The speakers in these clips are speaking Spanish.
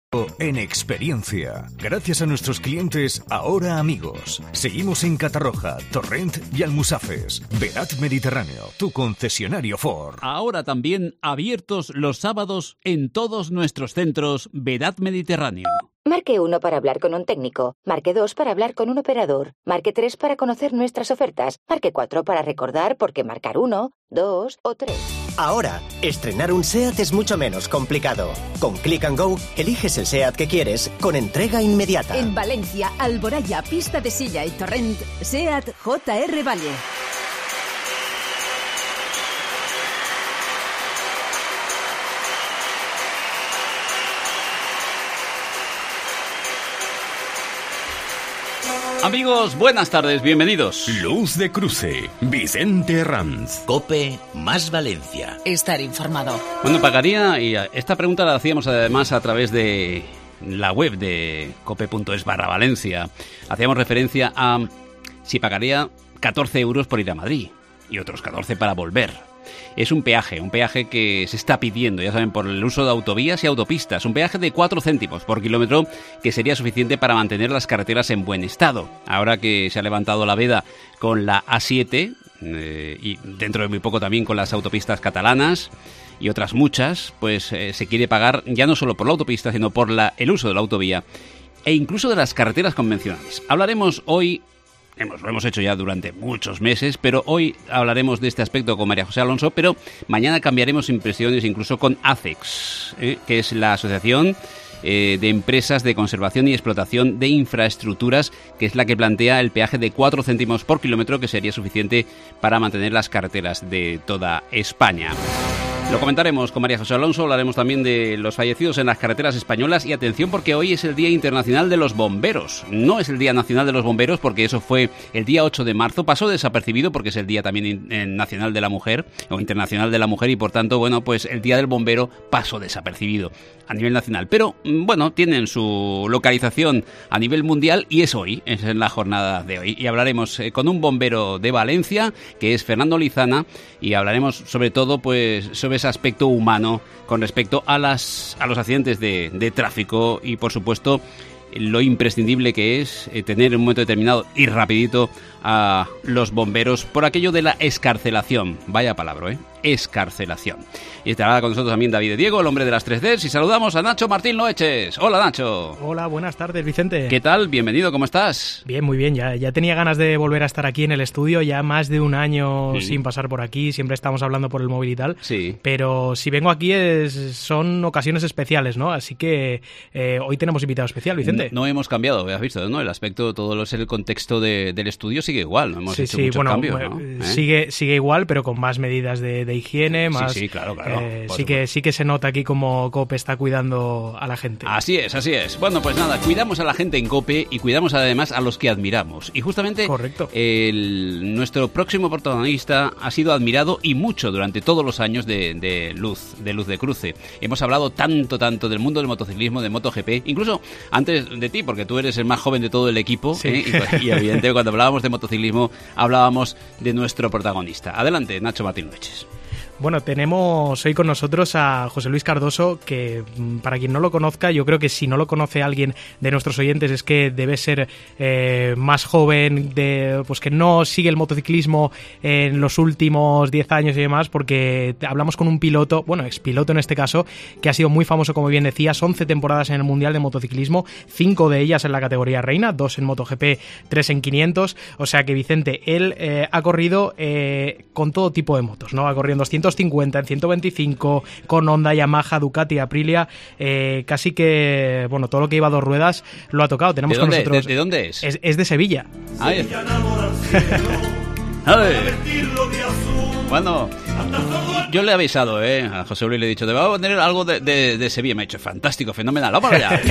En experiencia, gracias a nuestros clientes, ahora amigos. Seguimos en Catarroja, Torrent y Almusafes. Vedat Mediterráneo, tu concesionario Ford. Ahora también abiertos los sábados en todos nuestros centros Vedat Mediterráneo. Marque 1 para hablar con un técnico, marque 2 para hablar con un operador, marque 3 para conocer nuestras ofertas, marque 4 para recordar por qué marcar 1, 2 o 3. Ahora, estrenar un SEAT es mucho menos complicado. Con Click & Go, eliges el SEAT que quieres con entrega inmediata. En Valencia, Alboraya, Pista de Silla y Torrent, SEAT JR Valle. Amigos, buenas tardes, bienvenidos. Luz de Cruce, Vicente Herranz. COPE más Valencia. Estar informado. Bueno, pagaría, y esta pregunta la hacíamos además a través de la web de cope.es/Valencia. Hacíamos referencia a si pagaría 14 euros por ir a Madrid y otros 14 para volver. Es un peaje que se está pidiendo, ya saben, por el uso de autovías y autopistas. Un peaje de 4 céntimos por kilómetro que sería suficiente para mantener las carreteras en buen estado. Ahora que se ha levantado la veda con la A7 y dentro de muy poco también con las autopistas catalanas y otras muchas, pues se quiere pagar ya no solo por la autopista, sino por el uso de la autovía e incluso de las carreteras convencionales. Hablaremos hoy... Lo hemos hecho ya durante muchos meses, pero hoy hablaremos de este aspecto con María José Alonso, pero mañana cambiaremos impresiones incluso con ACEX, que es la Asociación de Empresas de Conservación y Explotación de Infraestructuras, que es la que plantea el peaje de 4 céntimos por kilómetro, que sería suficiente para mantener las carreteras de toda España. Lo comentaremos con María José Alonso, hablaremos también de los fallecidos en las carreteras españolas y atención porque hoy es el Día Internacional de los Bomberos. No es el Día Nacional de los Bomberos porque eso fue el día 8 de marzo, pasó desapercibido porque es el Día también Nacional de la Mujer o Internacional de la Mujer y por tanto, bueno, pues el Día del Bombero pasó desapercibido a nivel nacional. Pero, bueno, tienen su localización a nivel mundial y es hoy, es en la jornada de hoy. Y hablaremos con un bombero de Valencia, que es Fernando Lizana, y hablaremos sobre todo, pues, sobre ese aspecto humano con respecto a los accidentes de tráfico y, por supuesto, lo imprescindible que es tener en un momento determinado y rapidito a los bomberos por aquello de la excarcelación. Vaya palabra, excarcelación. Y estará con nosotros también David de Diego, el hombre de las 3Ds, y saludamos a Nacho Martín Loeches. Hola, Nacho. Hola, buenas tardes, Vicente. ¿Qué tal? Bienvenido, ¿cómo estás? Bien, muy bien. Ya tenía ganas de volver a estar aquí en el estudio, ya más de un año sin pasar por aquí, siempre estamos hablando por el móvil y tal. Sí. Pero si vengo aquí son ocasiones especiales, ¿no? Así que hoy tenemos invitado especial, Vicente. No hemos cambiado, has visto, ¿no? El aspecto, todo el contexto del estudio sigue igual, no hemos hecho muchos cambios, ¿no? Sigue igual, pero con más medidas de higiene, más... Sí, claro. Sí que se nota aquí como COPE está cuidando a la gente. Así es. Bueno, pues nada, cuidamos a la gente en COPE y cuidamos además a los que admiramos. Y justamente correcto. Nuestro próximo protagonista ha sido admirado y mucho durante todos los años de Luz de Cruce. Hemos hablado tanto del mundo del motociclismo, de MotoGP, incluso antes de ti, porque tú eres el más joven de todo el equipo, sí. Y evidentemente cuando hablábamos de motociclismo hablábamos de nuestro protagonista. Adelante, Nacho Martín Loeches. Bueno, tenemos hoy con nosotros a José Luis Cardoso, que para quien no lo conozca, yo creo que si no lo conoce alguien de nuestros oyentes es que debe ser más joven, pues que no sigue el motociclismo en los últimos 10 años y demás, porque hablamos con un piloto, bueno, expiloto en este caso, que ha sido muy famoso, como bien decías, 11 temporadas en el Mundial de Motociclismo, 5 de ellas en la categoría reina, 2 en MotoGP, 3 en 500, o sea que Vicente, él ha corrido con todo tipo de motos, ¿no? Ha corrido en 250, en 125, con Honda, Yamaha, Ducati, Aprilia, casi que, bueno, todo lo que iba a dos ruedas lo ha tocado. Tenemos con nosotros... ¿De dónde es? Es de Sevilla. Ay. Bueno, yo le he avisado a José Luis, le he dicho, te va a poner algo de Sevilla. Me ha dicho, fantástico, fenomenal, vamos allá.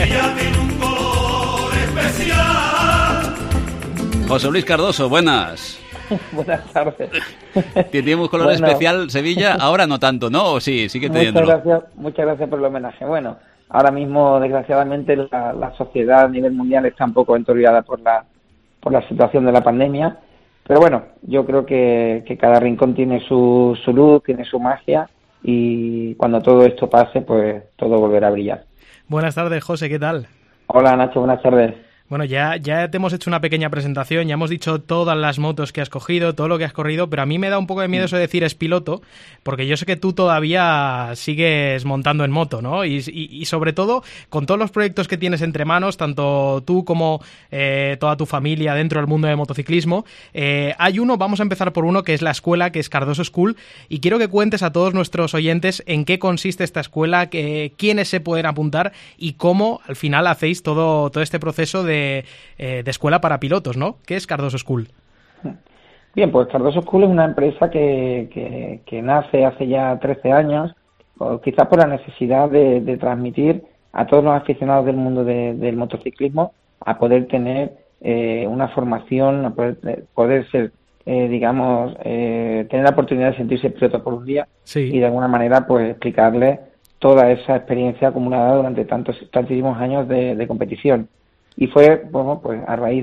José Luis Cardoso, buenas. Buenas tardes. Teníamos color especial Sevilla, ahora no tanto, ¿no? ¿O sí que teniéndolo? Muchas gracias por el homenaje. Bueno, ahora mismo, desgraciadamente, la sociedad a nivel mundial está un poco enturbiada por la situación de la pandemia. Pero bueno, yo creo que cada rincón tiene su luz, tiene su magia, y cuando todo esto pase, pues todo volverá a brillar. Buenas tardes, José, ¿qué tal? Hola Nacho, buenas tardes. Bueno, ya te hemos hecho una pequeña presentación, ya hemos dicho todas las motos que has cogido, todo lo que has corrido, pero a mí me da un poco de miedo eso de decir es piloto, porque yo sé que tú todavía sigues montando en moto, ¿no? Y sobre todo, con todos los proyectos que tienes entre manos, tanto tú como toda tu familia dentro del mundo del motociclismo, hay uno, vamos a empezar por uno, que es la escuela, que es Cardoso School, y quiero que cuentes a todos nuestros oyentes en qué consiste esta escuela, quiénes se pueden apuntar y cómo al final hacéis todo este proceso de escuela para pilotos, ¿no? ¿Qué es Cardoso School? Bien, pues Cardoso School es una empresa que nace hace ya 13 años, quizás por la necesidad de transmitir a todos los aficionados del mundo del motociclismo a poder tener una formación, a poder ser, tener la oportunidad de sentirse piloto por un día. Sí. Y de alguna manera pues explicarles toda esa experiencia acumulada durante tantísimos años de competición. Y fue, bueno, pues a raíz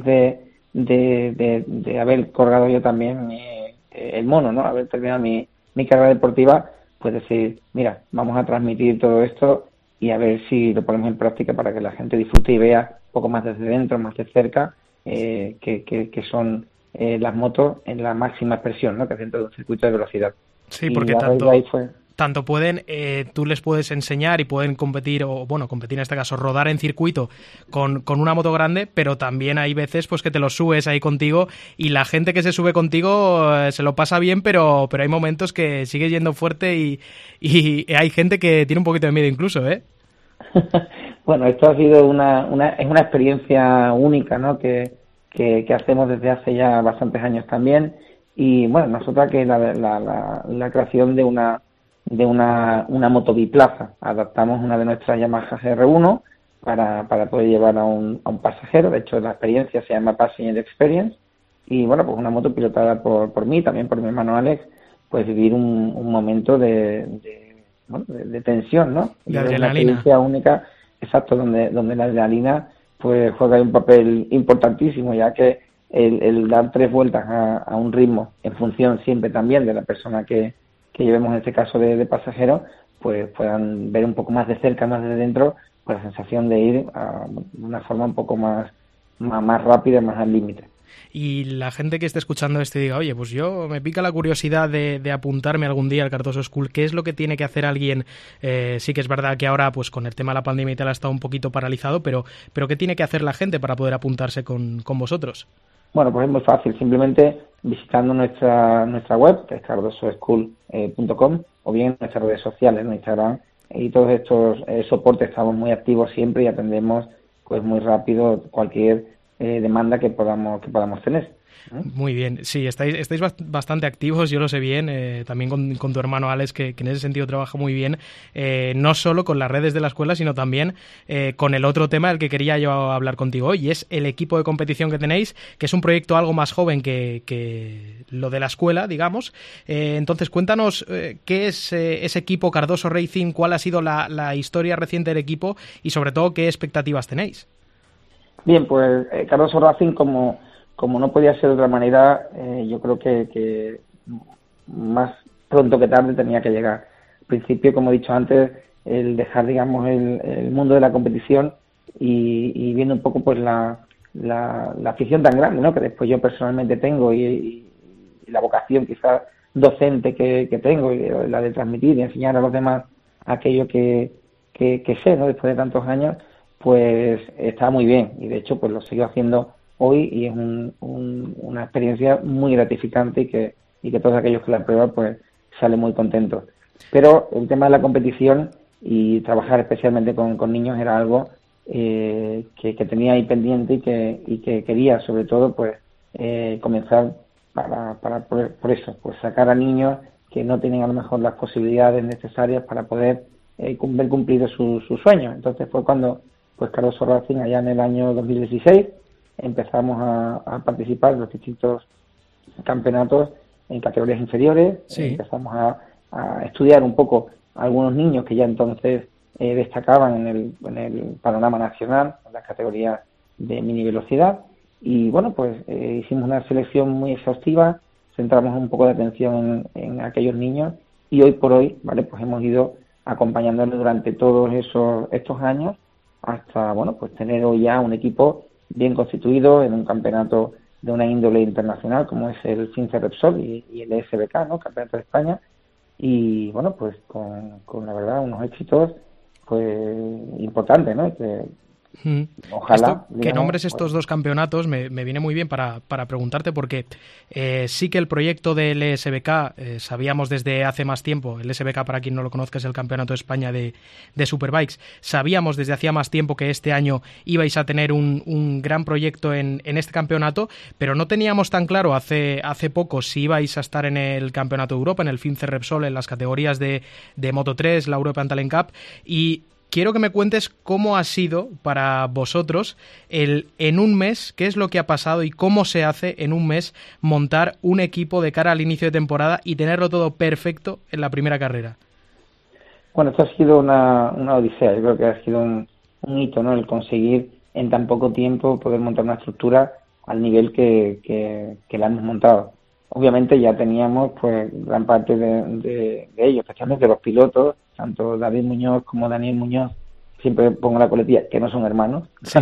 de haber colgado yo también el mono, ¿no? Haber terminado mi carrera deportiva, pues decir, mira, vamos a transmitir todo esto y a ver si lo ponemos en práctica para que la gente disfrute y vea un poco más desde dentro, más de cerca, que son las motos en la máxima expresión, ¿no? Que es dentro de un circuito de velocidad. Sí, porque tanto pueden, tú les puedes enseñar y pueden competir, o bueno, competir en este caso, rodar en circuito con una moto grande, pero también hay veces pues que te los subes ahí contigo y la gente que se sube contigo se lo pasa bien, pero hay momentos que sigue yendo fuerte y hay gente que tiene un poquito de miedo incluso, ¿eh? Bueno, esto ha sido es una experiencia única, ¿no? Que hacemos desde hace ya bastantes años también. Y bueno, nosotros que la creación de una moto biplaza, adaptamos una de nuestras Yamaha R1 para poder llevar a un pasajero. De hecho, la experiencia se llama Passenger Experience. Y bueno, pues una moto pilotada por mí, también por mi hermano Alex, pues vivir un momento de tensión, ¿no? De adrenalina. Una experiencia única, exacto, donde la adrenalina pues juega un papel importantísimo, ya que el dar 3 vueltas a un ritmo en función siempre también de la persona que llevemos en este caso de pasajero, pues puedan ver un poco más de cerca, más desde dentro, pues la sensación de ir de una forma un poco más rápida, más al límite. Y la gente que esté escuchando diga, oye, pues yo me pica la curiosidad de apuntarme algún día al Cardoso School. ¿Qué es lo que tiene que hacer alguien? Sí que es verdad que ahora, pues con el tema de la pandemia y tal, ha estado un poquito paralizado, pero ¿qué tiene que hacer la gente para poder apuntarse con vosotros? Bueno, pues es muy fácil, simplemente visitando nuestra web, que es cardososchool.com, o bien nuestras redes sociales, en Instagram, y todos estos soportes estamos muy activos siempre y atendemos pues muy rápido cualquier demanda que podamos tener. Muy bien, sí, estáis bastante activos, yo lo sé bien, también con tu hermano Alex, que en ese sentido trabaja muy bien, no solo con las redes de la escuela, sino también con el otro tema del que quería yo hablar contigo hoy, y es el equipo de competición que tenéis, que es un proyecto algo más joven que lo de la escuela, digamos. Entonces, cuéntanos qué es ese equipo Cardoso Racing, cuál ha sido la historia reciente del equipo y sobre todo qué expectativas tenéis. Bien, pues Cardoso Racing, como no podía ser de otra manera, yo creo que más pronto que tarde tenía que llegar. Al principio, como he dicho antes, el dejar, digamos, el mundo de la competición y viendo un poco pues la afición tan grande, ¿no? Que después yo personalmente tengo y la vocación quizás docente que tengo, y la de transmitir y enseñar a los demás aquello que sé, ¿no? Después de tantos años, pues está muy bien, y de hecho pues lo sigo haciendo hoy y es una experiencia muy gratificante y que todos aquellos que la prueban pues salen muy contentos. Pero el tema de la competición y trabajar especialmente con niños era algo que tenía ahí pendiente y que quería sobre todo pues comenzar por eso, pues sacar a niños que no tienen a lo mejor las posibilidades necesarias para poder ver cumplido su sueño. Entonces fue cuando pues Cardoso Racing, allá en el año 2016, empezamos a participar en los distintos campeonatos en categorías inferiores. Sí. Empezamos a estudiar un poco a algunos niños que ya entonces destacaban en el panorama nacional, en las categorías de mini velocidad, y bueno, pues hicimos una selección muy exhaustiva, centramos un poco de atención en aquellos niños, y hoy por hoy, vale, pues hemos ido acompañándoles durante todos estos años hasta, bueno, pues tener hoy ya un equipo bien constituido en un campeonato de una índole internacional como es el FINCE Repsol y el SBK, ¿no? Campeonato de España, y bueno, pues con la verdad unos éxitos pues importantes, ¿no? Que ojalá que nombres estos dos campeonatos me viene muy bien para preguntarte, porque sí que el proyecto del SBK sabíamos desde hace más tiempo. El SBK, para quien no lo conozca, es el Campeonato de España de Superbikes. Sabíamos desde hacía más tiempo que este año ibais a tener un gran proyecto en este campeonato, pero no teníamos tan claro hace poco si ibais a estar en el Campeonato de Europa, en el FINCE Repsol, en las categorías de Moto3, la European Talent Cup, y quiero que me cuentes cómo ha sido para vosotros en un mes, qué es lo que ha pasado y cómo se hace en un mes montar un equipo de cara al inicio de temporada y tenerlo todo perfecto en la primera carrera. Bueno, esto ha sido una odisea. Yo creo que ha sido un hito, ¿no? El conseguir en tan poco tiempo poder montar una estructura al nivel que la hemos montado. Obviamente ya teníamos pues gran parte de ellos, especialmente los pilotos, tanto David Muñoz como Daniel Muñoz, siempre pongo la coletilla, que no son hermanos, sí.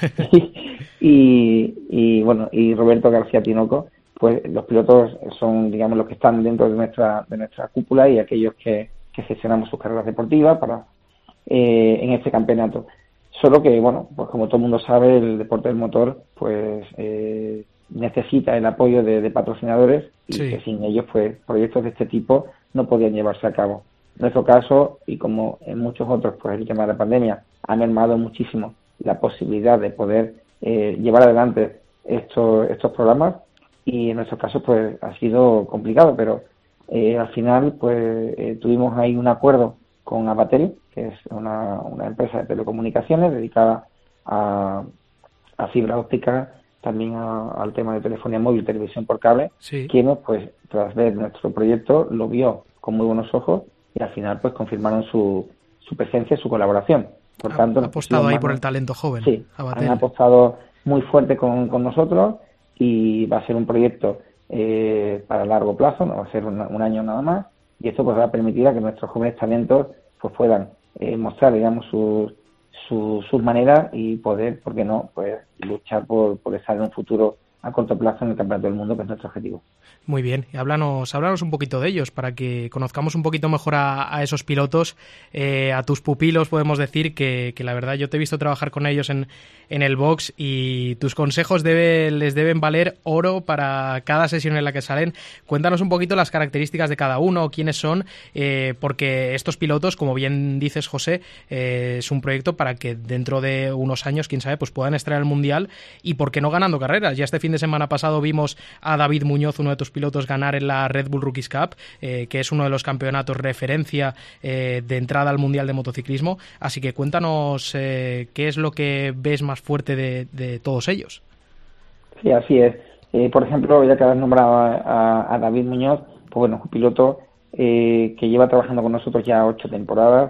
y bueno, y Roberto García Tinoco, pues los pilotos son, digamos, los que están dentro de nuestra cúpula y aquellos que gestionamos sus carreras deportivas para en este campeonato. Solo que, bueno, pues como todo el mundo sabe, el deporte del motor, pues necesita el apoyo de patrocinadores y sí, que sin ellos, pues proyectos de este tipo no podían llevarse a cabo. En nuestro caso, y como en muchos otros, pues el tema de la pandemia ha mermado muchísimo la posibilidad de poder llevar adelante estos programas, y en nuestro caso pues ha sido complicado, pero al final pues tuvimos ahí un acuerdo con Avatel, que es una empresa de telecomunicaciones dedicada a fibra óptica, también al tema de telefonía móvil, televisión por cable, sí, quienes pues tras ver nuestro proyecto lo vio con muy buenos ojos y al final pues confirmaron su presencia y su colaboración. Por tanto, ha apostado ahí por el talento joven. Sí, Avatel. han apostado muy fuerte con nosotros y va a ser un proyecto para largo plazo, no va a ser un año nada más, y esto pues va a permitir a que nuestros jóvenes talentos pues puedan mostrar, digamos, sus maneras y poder, ¿por qué no?, pues luchar por estar en un futuro a corto plazo en el Campeonato del Mundo, que es nuestro objetivo. Muy bien, y háblanos un poquito de ellos, para que conozcamos un poquito mejor a esos pilotos, a tus pupilos. Podemos decir que la verdad yo te he visto trabajar con ellos en el box y tus consejos les deben valer oro para cada sesión en la que salen. Cuéntanos un poquito las características de cada uno, quiénes son, porque estos pilotos, como bien dices, José, es un proyecto para que dentro de unos años, quién sabe, pues puedan estar en el Mundial y por qué no ganando carreras. Ya este fin de semana pasado vimos a David Muñoz, uno de tus pilotos, ganar en la Red Bull Rookies Cup, que es uno de los campeonatos referencia de entrada al Mundial de Motociclismo. Así que cuéntanos qué es lo que ves más fuerte de todos ellos. Sí, así es. Por ejemplo, ya que has nombrado a David Muñoz, pues bueno, un piloto que lleva trabajando con nosotros ya 8 temporadas.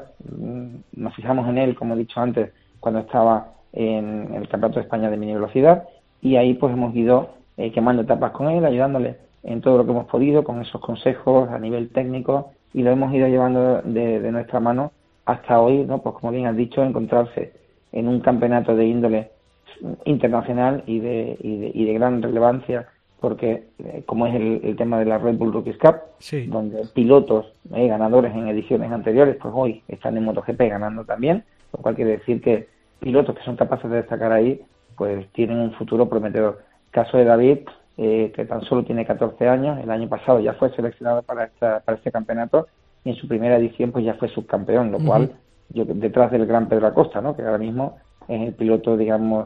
Nos fijamos en él, como he dicho antes, cuando estaba en el Campeonato de España de Mini Velocidad, y ahí pues hemos ido quemando etapas con él, ayudándole en todo lo que hemos podido, con esos consejos a nivel técnico, y lo hemos ido llevando de nuestra mano hasta hoy, ¿no? Pues como bien has dicho, encontrarse en un campeonato de índole internacional y de gran relevancia, porque como es el tema de la Red Bull Rookies Cup, sí, donde pilotos ganadores en ediciones anteriores, pues hoy están en MotoGP ganando también, lo cual quiere decir que pilotos que son capaces de destacar ahí, pues tienen un futuro prometedor. Caso de David, que tan solo tiene 14 años, el año pasado ya fue seleccionado para este campeonato y en su primera edición pues ya fue subcampeón, lo cual, detrás del gran Pedro Acosta, ¿no?, que ahora mismo es el piloto, digamos,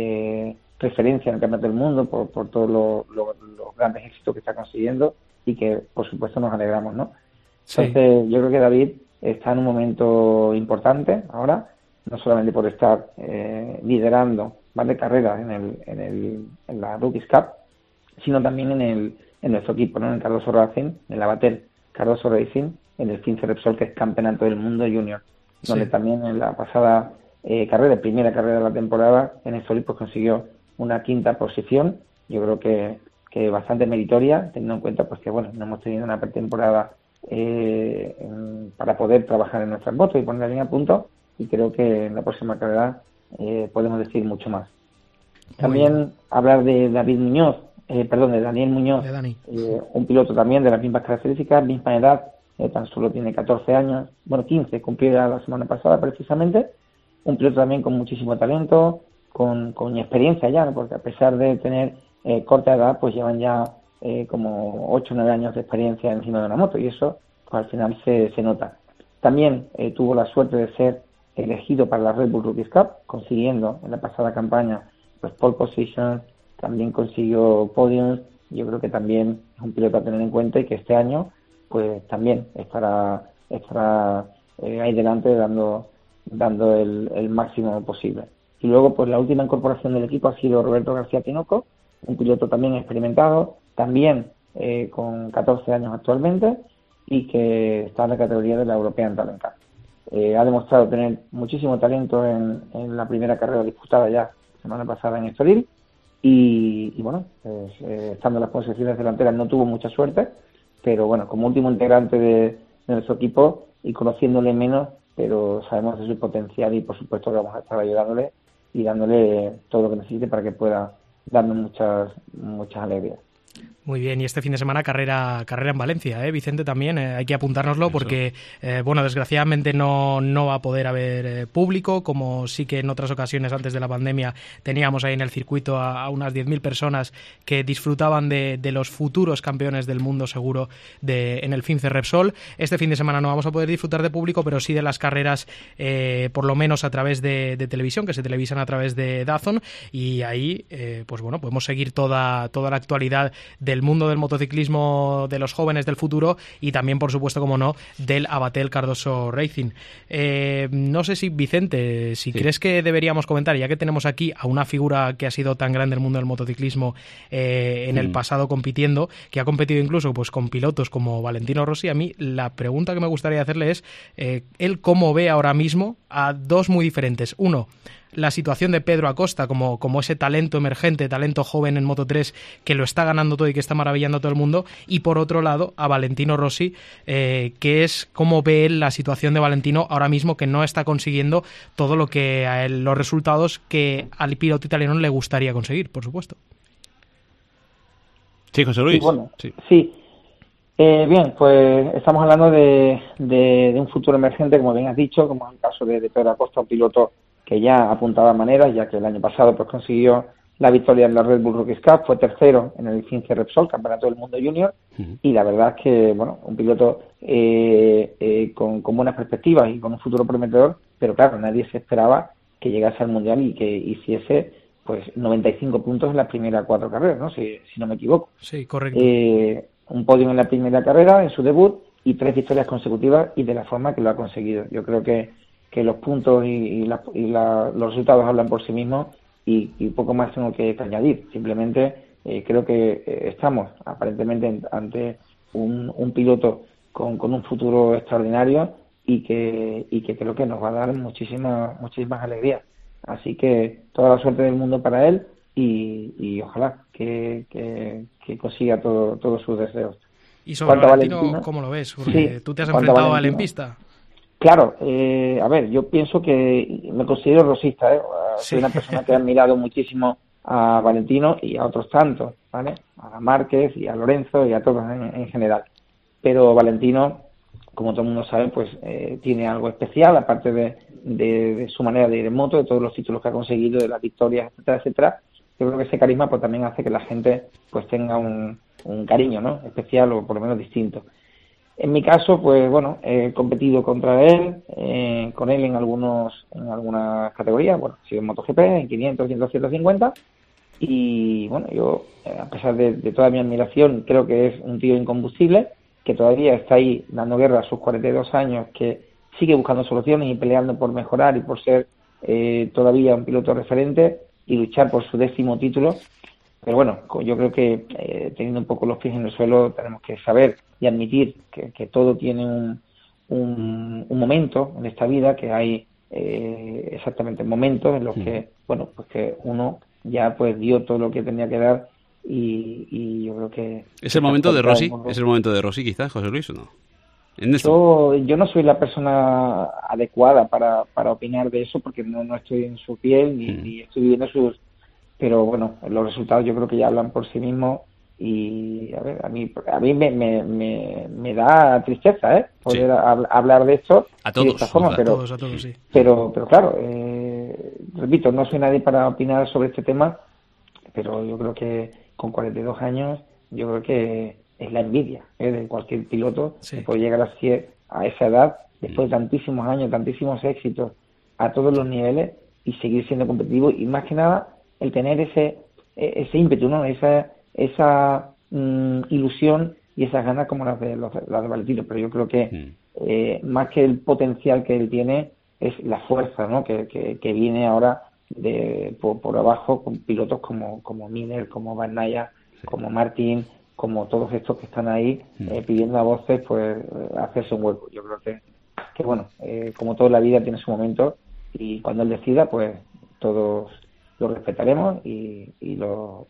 referencia en el Campeonato del Mundo por todos los grandes éxitos que está consiguiendo y que por supuesto nos alegramos, ¿no? Sí. Entonces yo creo que David está en un momento importante ahora, no solamente por estar liderando varias carreras en la Rookies Cup, sino también en nuestro equipo, ¿no?, en Cardoso Racing, en la Avatel Cardoso Racing, en el FINCE Repsol, que es Campeonato del Mundo Junior, donde también en la pasada primera carrera de la temporada, en Estoril pues consiguió una 5ª posición. Yo creo que bastante meritoria, teniendo en cuenta pues que bueno, no hemos tenido una pretemporada para poder trabajar en nuestras motos y poner la línea a punto, y creo que en la próxima carrera podemos decir mucho más. También hablar de Daniel Muñoz, un piloto también de las mismas características, misma edad, tan solo tiene 14 años, 15, cumplió ya la semana pasada precisamente, un piloto también con muchísimo talento, con experiencia ya, ¿no? Porque a pesar de tener corta edad, pues llevan ya como 8 o 9 años de experiencia encima de una moto, y eso pues al final se nota. También tuvo la suerte de ser elegido para la Red Bull Rookies Cup, consiguiendo en la pasada campaña pues pole position, también consiguió podiums. Yo creo que también es un piloto a tener en cuenta y que este año pues también estará ahí delante dando el máximo posible. Y luego pues la última incorporación del equipo ha sido Roberto García Tinoco, un piloto también experimentado, también con 14 años actualmente, y que está en la categoría de la European Talent Cup. Ha demostrado tener muchísimo talento en la primera carrera disputada ya semana pasada en Estoril, y bueno, pues, estando en las posiciones delanteras no tuvo mucha suerte, pero bueno, como último integrante de nuestro equipo y conociéndole menos, pero sabemos de su potencial, y por supuesto que vamos a estar ayudándole y dándole todo lo que necesite para que pueda darnos muchas alegrías. Muy bien, y este fin de semana carrera en Valencia, Vicente, también hay que apuntárnoslo. Eso. Porque, bueno, desgraciadamente no va a poder haber público, como sí que en otras ocasiones antes de la pandemia teníamos ahí en el circuito a unas 10.000 personas que disfrutaban de los futuros campeones del mundo seguro en el FINCE Repsol. Este fin de semana no vamos a poder disfrutar de público, pero sí de las carreras, por lo menos a través de televisión, que se televisan a través de DAZN, y ahí, pues bueno, podemos seguir toda la actualidad del mundo del motociclismo, de los jóvenes del futuro, y también, por supuesto, como no, del Abatel Cardoso Racing. No sé si, Vicente, crees que deberíamos comentar, ya que tenemos aquí a una figura que ha sido tan grande en el mundo del motociclismo en el pasado compitiendo, que ha competido incluso pues con pilotos como Valentino Rossi. A mí la pregunta que me gustaría hacerle es él cómo ve ahora mismo a dos muy diferentes. Uno, la situación de Pedro Acosta como ese talento emergente, talento joven en Moto3 que lo está ganando todo y que está maravillando a todo el mundo, y por otro lado a Valentino Rossi, que es cómo ve él la situación de Valentino ahora mismo, que no está consiguiendo todo lo que a él, los resultados que al piloto italiano le gustaría conseguir, por supuesto. Sí, José Luis. Sí. Bien, pues estamos hablando de un futuro emergente, como bien has dicho, como en el caso de Pedro Acosta, un piloto que ya apuntaba maneras, ya que el año pasado pues consiguió la victoria en la Red Bull Rookies Cup, fue tercero en el FINCE Repsol, Campeonato del Mundo Junior, y la verdad es que, bueno, un piloto con buenas perspectivas y con un futuro prometedor, pero claro, nadie se esperaba que llegase al Mundial y que hiciese pues 95 puntos en las primeras 4 carreras, ¿no? Si no me equivoco. Sí, correcto. Un podio en la primera carrera, en su debut, y 3 victorias consecutivas, y de la forma que lo ha conseguido. Yo creo que los puntos y los resultados hablan por sí mismos, y poco más tengo que añadir. Simplemente creo que estamos aparentemente ante un piloto con un futuro extraordinario, y que creo que nos va a dar muchísimas alegrías. Así que toda la suerte del mundo para él, y ojalá que consiga todos sus deseos. Y sobre Valentino, ¿cómo lo ves? Porque tú te has enfrentado a él en pista. Claro, a ver, yo pienso que me considero rosista, soy una persona que ha admirado muchísimo a Valentino y a otros tantos, ¿vale? A Márquez y a Lorenzo y a todos en general. Pero Valentino, como todo el mundo sabe, pues tiene algo especial, aparte de su manera de ir en moto, de todos los títulos que ha conseguido, de las victorias, etcétera, etcétera. Yo creo que ese carisma pues también hace que la gente pues tenga un cariño, ¿no? Especial, o por lo menos distinto. En mi caso, pues bueno, he competido contra él, con él en algunas categorías, bueno, he sido en MotoGP, en 500, 100, 150, y bueno, yo, a pesar de toda mi admiración, creo que es un tío incombustible, que todavía está ahí dando guerra a sus 42 años, que sigue buscando soluciones y peleando por mejorar y por ser todavía un piloto referente y luchar por su 10º título. Pero bueno, yo creo que teniendo un poco los pies en el suelo, tenemos que saber y admitir que todo tiene un momento en esta vida, que hay exactamente momentos en los que, bueno, pues que uno ya pues dio todo lo que tenía que dar, y yo creo que... ¿Es el momento de Rossi? ¿Es el momento de Rossi quizás, José Luis, o no? Yo no soy la persona adecuada para opinar de eso, porque no estoy en su piel ni estoy viviendo sus... Pero bueno, los resultados yo creo que ya hablan por sí mismos. Y a mí me da tristeza poder hablar de esto a todos, de esta forma, a todos, sí. Pero claro, repito, no soy nadie para opinar sobre este tema, pero yo creo que con 42 años yo creo que es la envidia de cualquier piloto que puede llegar a esa edad después de tantísimos años, tantísimos éxitos a todos los niveles y seguir siendo competitivo, y más que nada el tener ese ímpetu, ¿no? Esa ilusión y esas ganas como las de Valentino. Pero yo creo que más que el potencial que él tiene es la fuerza, ¿no? que viene ahora por abajo con pilotos como Miller, como Van Naya, como Martin, como todos estos que están ahí pidiendo a voces pues hacerse un hueco. Yo creo que bueno, como toda la vida tiene su momento, y cuando él decida pues todos lo respetaremos y lo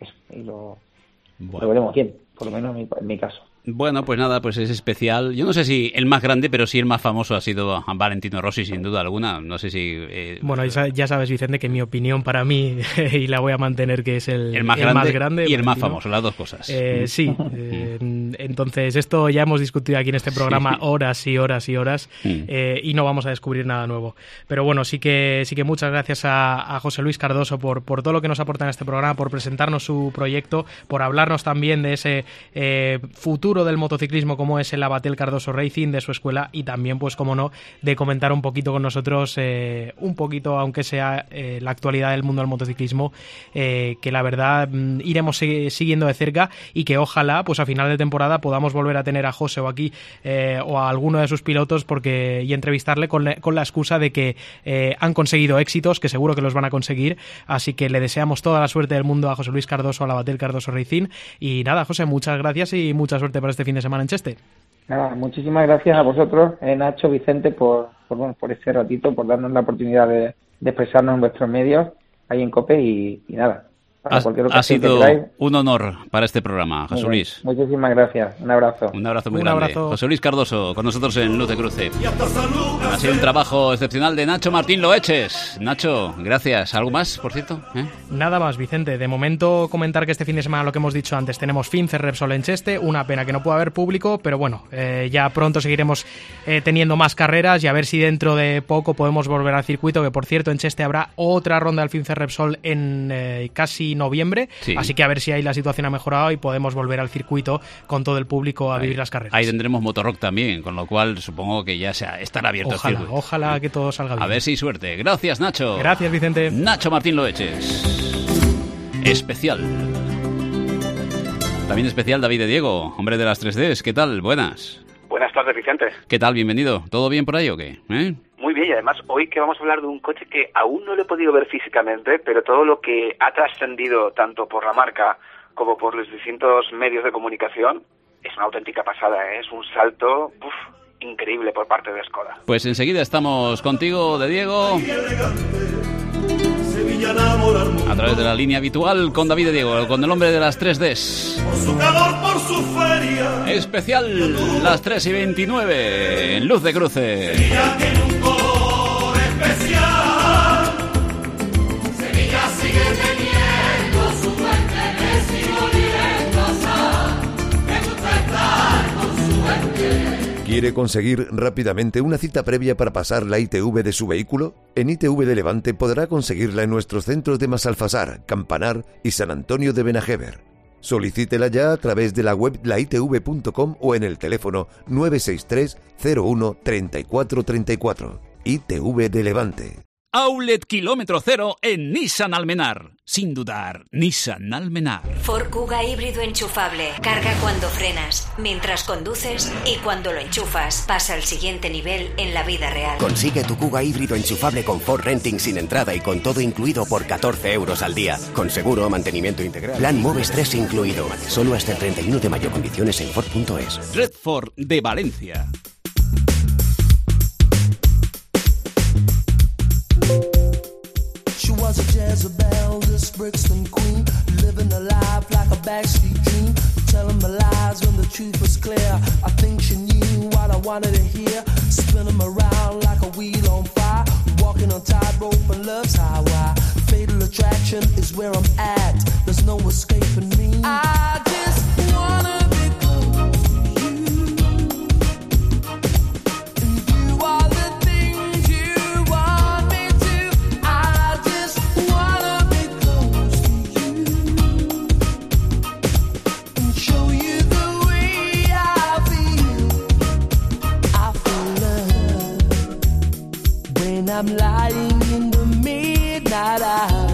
veremos bien, por lo menos en mi caso. Bueno, pues nada, pues es especial. Yo no sé si el más grande, pero sí el más famoso ha sido Valentino Rossi, sin duda alguna. No sé si... Bueno, ya sabes, Vicente, que mi opinión para mí, y la voy a mantener, que es el más grande y el más famoso, las dos cosas. Sí, entonces esto ya hemos discutido aquí en este programa horas y horas y horas, y no vamos a descubrir nada nuevo. Pero bueno, sí que muchas gracias a José Luis Cardoso por todo lo que nos aporta en este programa, por presentarnos su proyecto, por hablarnos también de ese futuro del motociclismo como es el Abatel Cardoso Racing, de su escuela, y también, pues como no, de comentar un poquito con nosotros, un poquito, aunque sea la actualidad del mundo del motociclismo, que la verdad iremos siguiendo de cerca, y que ojalá pues a final de temporada podamos volver a tener a José o aquí o a alguno de sus pilotos y entrevistarle con la excusa de que han conseguido éxitos, que seguro que los van a conseguir. Así que le deseamos toda la suerte del mundo a José Luis Cardoso, al Abatel Cardoso Racing. Y nada, José, muchas gracias y mucha suerte para este fin de semana en Cheste. Nada, muchísimas gracias a vosotros, Nacho, Vicente, por este ratito, por darnos la oportunidad de expresarnos en vuestros medios ahí en COPE, y nada. Ha sido un honor para este programa, José Luis. Muchísimas gracias. Un abrazo. Un abrazo muy grande. José Luis Cardoso, con nosotros en Luz de Cruce. Ha sido un trabajo excepcional de Nacho Martín Loeches. Nacho, gracias. ¿Algo más, por cierto? Nada más, Vicente. De momento, comentar que este fin de semana, lo que hemos dicho antes, tenemos FINCE Repsol en Cheste. Una pena que no pueda haber público, pero bueno, ya pronto seguiremos teniendo más carreras, y a ver si dentro de poco podemos volver al circuito, que por cierto en Cheste habrá otra ronda del FINCE Repsol en casi noviembre, así que a ver si ahí la situación ha mejorado y podemos volver al circuito con todo el público a vivir las carreras. Ahí tendremos Motorrock también, con lo cual supongo que ya estará abierto el circuito. Ojalá que todo salga bien. A ver si hay suerte. Gracias, Nacho. Gracias, Vicente. Nacho Martín Loeches. Especial. También especial David de Diego, hombre de las 3Ds. ¿Qué tal? Buenas. Buenas tardes, Vicente. ¿Qué tal? Bienvenido. ¿Todo bien por ahí o qué? Muy bien, y además hoy que vamos a hablar de un coche que aún no lo he podido ver físicamente, pero todo lo que ha trascendido tanto por la marca como por los distintos medios de comunicación es una auténtica pasada, es un salto increíble por parte de Skoda. Pues enseguida estamos contigo, de Diego, a través de la línea habitual con David de Diego, con el hombre de las 3Ds. Por su calor, por su feria. Especial las 3:29 en Luz de Cruce. Sevilla tiene un color especial. Sevilla sigue teniendo su fuente de simboliosa. Me gusta estar con su gente. ¿Quiere conseguir rápidamente una cita previa para pasar la ITV de su vehículo? En ITV de Levante podrá conseguirla en nuestros centros de Masalfasar, Campanar y San Antonio de Benajever. Solicítela ya a través de la web laitv.com o en el teléfono 963 01 34 34. ITV de Levante. Outlet Kilómetro Cero en Nissan Almenar. Sin dudar, Nissan Almenar. Ford Kuga híbrido enchufable. Carga cuando frenas, mientras conduces y cuando lo enchufas. Pasa al siguiente nivel en la vida real. Consigue tu Kuga híbrido enchufable con Ford Renting sin entrada y con todo incluido por 14 euros al día. Con seguro, mantenimiento integral. Plan Moves 3 incluido. Solo hasta el 31 de mayo. Condiciones en Ford.es. Red Ford de Valencia. Jezebel, this Brixton queen, living a life like a backstreet dream, telling my lies when the truth was clear. I think she knew what I wanted to hear, spinning around like a wheel on fire, walking on tightrope and love's highway. Fatal attraction is where I'm at, there's no escaping me. I just wanna be close to you, and do all the things you want me to. I just wanna be close to you, and show you the way I feel love when I'm lying in the midnight hour.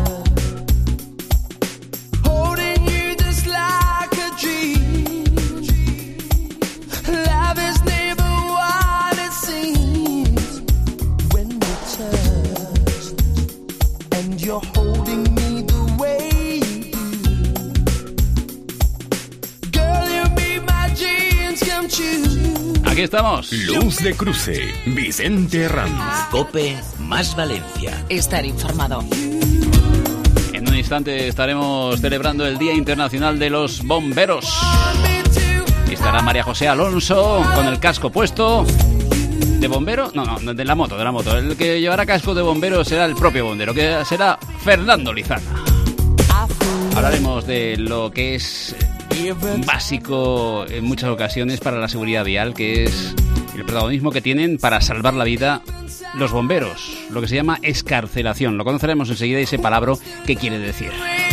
Aquí estamos. Luz de Cruce, Vicente Herranz. COPE más Valencia. Estar informado. En un instante estaremos celebrando el Día Internacional de los Bomberos. Y estará María José Alonso con el casco puesto. ¿De bombero? No, de la moto. El que llevará casco de bombero será el propio bombero, que será Fernando Lizana. Hablaremos de lo que es básico en muchas ocasiones para la seguridad vial, que es el protagonismo que tienen para salvar la vida los bomberos, lo que se llama excarcelación. Lo conoceremos enseguida, ese palabra que quiere decir.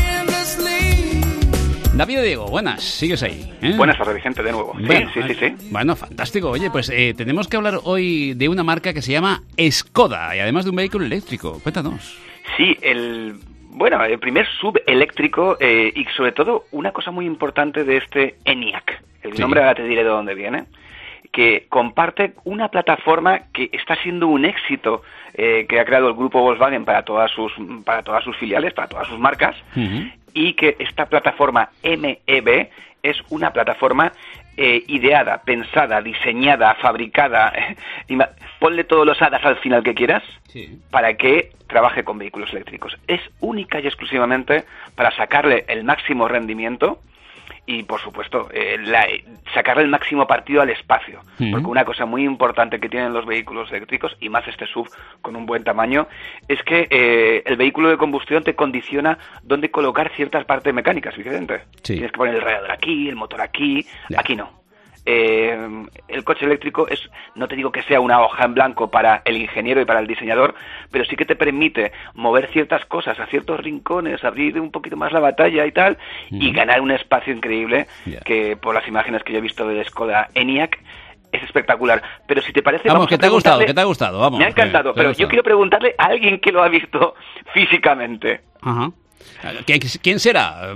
David Diego, buenas, sigues ahí, ¿eh? Buenas tardes, Vicente, de nuevo. Bueno, sí. Bueno, fantástico. Oye, pues tenemos que hablar hoy de una marca que se llama Skoda, y además de un vehículo eléctrico. Cuéntanos. Sí, el primer sub eléctrico y sobre todo una cosa muy importante de este ENIAC. El nombre ahora te diré de dónde viene. Que comparte una plataforma que está siendo un éxito que ha creado el grupo Volkswagen para todas sus filiales, para todas sus marcas. Uh-huh. Y que esta plataforma MEB es una plataforma ideada, pensada, diseñada, fabricada, ponle todos los hadas al final que quieras, sí, para que trabaje con vehículos eléctricos. Es única y exclusivamente para sacarle el máximo rendimiento y, por supuesto, sacarle el máximo partido al espacio. Uh-huh. Porque una cosa muy importante que tienen los vehículos eléctricos, y más este SUV con un buen tamaño, es que el vehículo de combustión te condiciona dónde colocar ciertas partes mecánicas, Vicente. Sí. Tienes que poner el radiador aquí, el motor aquí, ya. Aquí no. El coche eléctrico no te digo que sea una hoja en blanco para el ingeniero y para el diseñador, pero sí que te permite mover ciertas cosas a ciertos rincones, abrir un poquito más la batalla y tal, y ganar un espacio increíble, que por las imágenes que yo he visto del Skoda ENIAC es espectacular. Pero si te parece... Vamos, que te ha gustado, vamos. Me ha encantado, pero yo quiero preguntarle a alguien que lo ha visto físicamente. Ajá. ¿Quién será?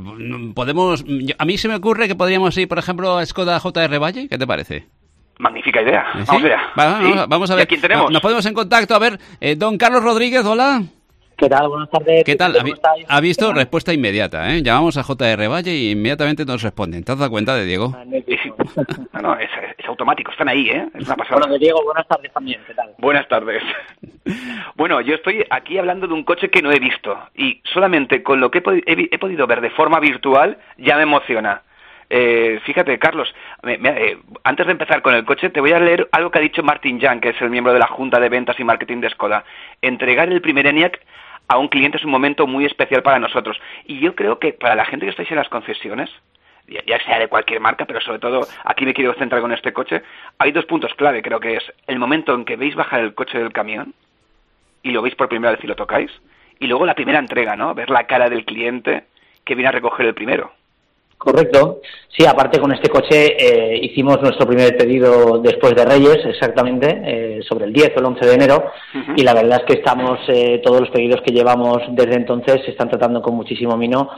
A mí se me ocurre que podríamos ir, por ejemplo, a Skoda JR Valle. ¿Qué te parece? Magnífica idea. ¿Sí? Vamos a ver. ¿Y a quién tenemos? Nos ponemos en contacto. A ver, don Carlos Rodríguez, hola. ¿Qué tal? Buenas tardes. ¿Qué tal? Ha visto respuesta inmediata, ¿eh? Llamamos a JR Valle y inmediatamente nos responden. ¿Te has dado cuenta de Diego? No, es automático, están ahí, ¿eh? Es una pasada. Bueno, de Diego, buenas tardes también, ¿qué tal? Buenas tardes. Bueno, yo estoy aquí hablando de un coche que no he visto y solamente con lo que he podido ver de forma virtual ya me emociona. Fíjate, Carlos, antes de empezar con el coche, te voy a leer algo que ha dicho Martin Jan, que es el miembro de la Junta de Ventas y Marketing de Skoda. Entregar el primer ENIAC a un cliente es un momento muy especial para nosotros. Y yo creo que para la gente que estáis en las concesiones, ya sea de cualquier marca, pero sobre todo aquí me quiero centrar con este coche, hay dos puntos clave, creo que es el momento en que veis bajar el coche del camión y lo veis por primera vez y lo tocáis, y luego la primera entrega, ¿no? Ver la cara del cliente que viene a recoger el primero. Correcto. Sí, aparte con este coche hicimos nuestro primer pedido después de Reyes, exactamente, sobre el 10 o el 11 de enero, uh-huh. Y la verdad es que estamos, todos los pedidos que llevamos desde entonces se están tratando con muchísimo mimo,